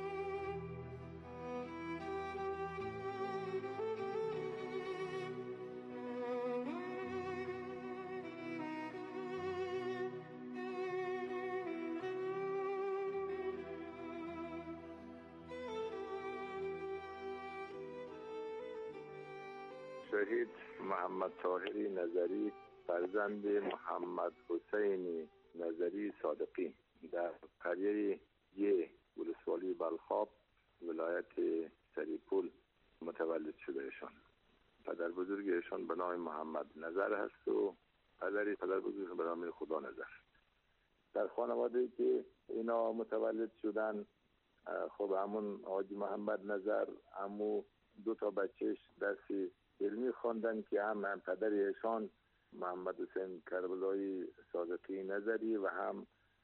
شهید محمد طاهر نظری فرزند محمد حسین نظری صادقی در قریه ولسوالی بلخاب ولایت سریپول متولد شده ایشان. پدر بزرگ ایشان به نام محمد نظر هست و پدر بزرگ به نام خدا نظر. در خانواده که اینا متولد شدن، خب همون حاجی محمد نظر همو 2 تا بچهش درس علمی خواندن که هم پدر ایشان محمد حسین کربلایی صادقی نظری و هم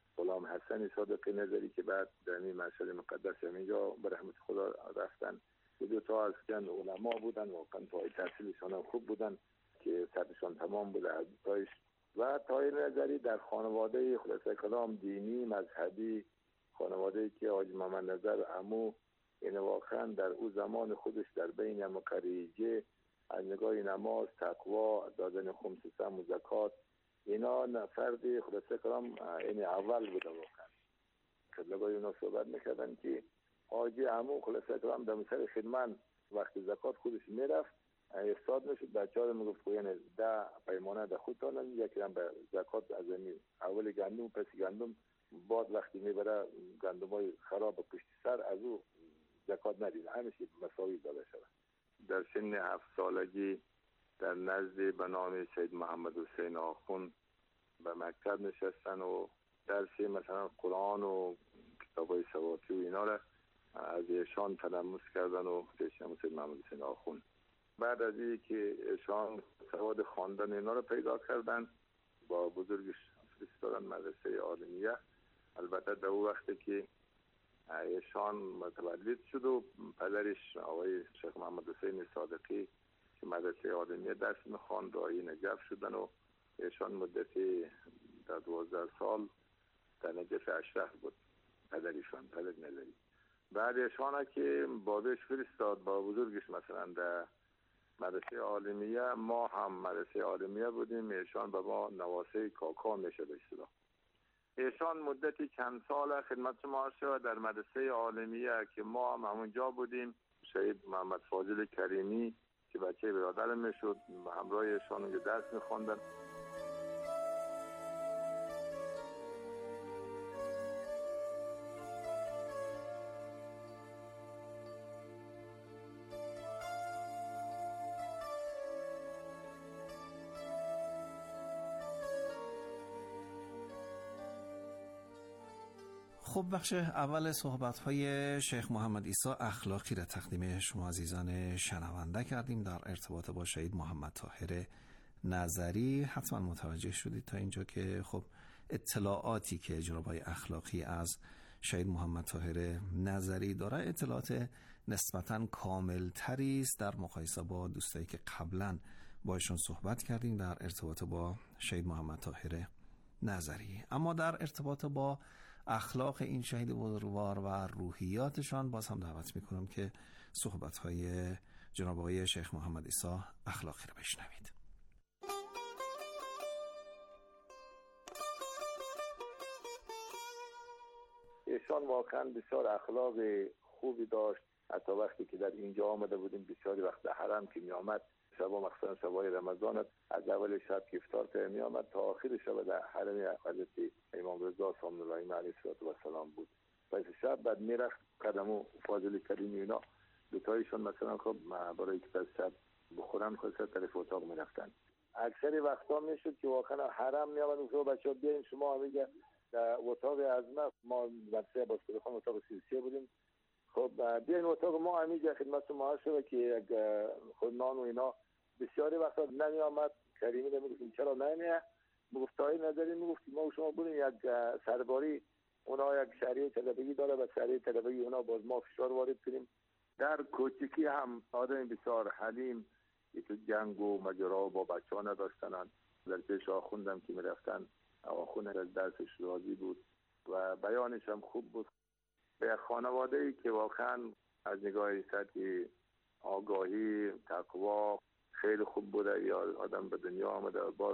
غلام حسن صادقی نظری که بعد در این مشهد مقدس همینجا به رحمت خدا رفتن. دو تا از جن علما بودن، واقعا پای تحصیلشان هم خوب بودن که سطحشان تمام بوده از تایش. و طاهر نظری در خانواده خلاصه کلام دینی مذهبی، خانواده که حاج محمد نظر عمو، این واقعا در او زمان خودش در بین مقریجه از نگاه نماز، تقوا، دادن خمس سم و زکات، اینا فرد خلاصه کلام این اول بوده. واقعا قبلگاه اونا صحبت میکردن که حاجی عمو خلاصه کلام در مسیر خدمت وقت زکات خودش میرفت، استاد میشد، بچه ها رو میگفت یعنی 10 پیمانه در خودتانن، یکی هم به زکات از اول گندم پس گندم، بعد وقتی میبره گندم های خراب پشت سر از او زکات ندید، همیشه مساوی داده شده. در سن 7 سالگی در نزد به نام سید محمد حسین آخوند به مکتب نشستن و درس مثلا قرآن و کتابای سواتی و اینا را از ایشان تلمس کردن و پیشنهاد سید محمد حسین آخوند. بعد از این که ایشان سواد خواندن اینا را پیدا کردن، با بزرگش فرستادن مدرسه عالمیه. البته در اون وقتی که ایشان متولد شد و پدرش آقای شیخ محمد حسین صادقی که مدرسه عالمیه درس میخواند داعی نجف شدن و ایشان مدت 12 سال در نجف اشرف بود پدرشان، پدر نظری. بعد ایشان که بابش فرستاد با بزرگش مثلا در مدرسه عالمیه، ما هم مدرسه عالمیه بودیم، ایشان به ما نواسه کاکا میشه به اصطلاح. ایشان مدتی چند سال خدمت شما شد در مدرسه عالمیه که ما هم همونجا بودیم. شهید محمد فاضل کریمی که بچه برادر میشد همراه ایشان اونجا درس میخواندن. خب بخش اول صحبت‌های شیخ محمد عیسی اخلاقی را تقدیم شما عزیزان شنونده کردیم در ارتباط با شهید محمد طاهر نظری. حتما متوجه شدید تا اینجا که خب اطلاعاتی که جناب آقای اخلاقی از شهید محمد طاهر نظری داره اطلاعات نسبتاً کامل‌تری است در مقایسه با دوستایی که قبلا باشون صحبت کردیم در ارتباط با شهید محمد طاهر نظری. اما در ارتباط با اخلاق این شهید بزرگوار و روحیاتشان باز هم دعوت میکنم که صحبت‌های جناب آقای شیخ محمد عیسی اخلاقی رو بشنوید. ایشان واقعا بسیار اخلاق خوبی داشت. حتی وقتی که در اینجا آمده بودیم بسیاری وقت در حرم که می آمد، شبا مخصوصا شبای رمضان از اول شب که افطار که می آمد تا آخر شب در حرم حضرت امام رضا سلام الله علیه و سلام بود. پس شب بعد می رفت قدمو فاضل کریمی اینا دوتایشون مثلا خب برای که پس شب بخورن خلاصه طرف اتاق می رفتن. اکثر وقتا می شد که واقعا حرم می آمد و بچه‌ها بیاین شما میگه در اتاق عظمت، ما مدرسه عباس‌قلی اتاق 33 بودیم، خب بیاین اتاق ما همینجا خدمت شما شده که یک خودنان و اینا بسیاری وقتا نمی آمد. کریمی نمیگفتیم چرا نمیه، میگفت طاهر نظری میگفت ما و شما بودیم یک سرباری، اونا یک شهریه طلبگی داره و شهریه طلبگی اونا باز ما فشار وارد کنیم. در کوچکی هم آدم بسیار حلیم، تو جنگ و ماجرا با بچه ها نداشتنن. در پیش آخوندم که میرفتن آخوند از درسش راضی بود و بیانش هم خوب بود. به خانواده‌ای که واقعا از نگاه سطح آگاهی، تقوا خیلی خوب بوده. یا آدم به دنیا آمده بار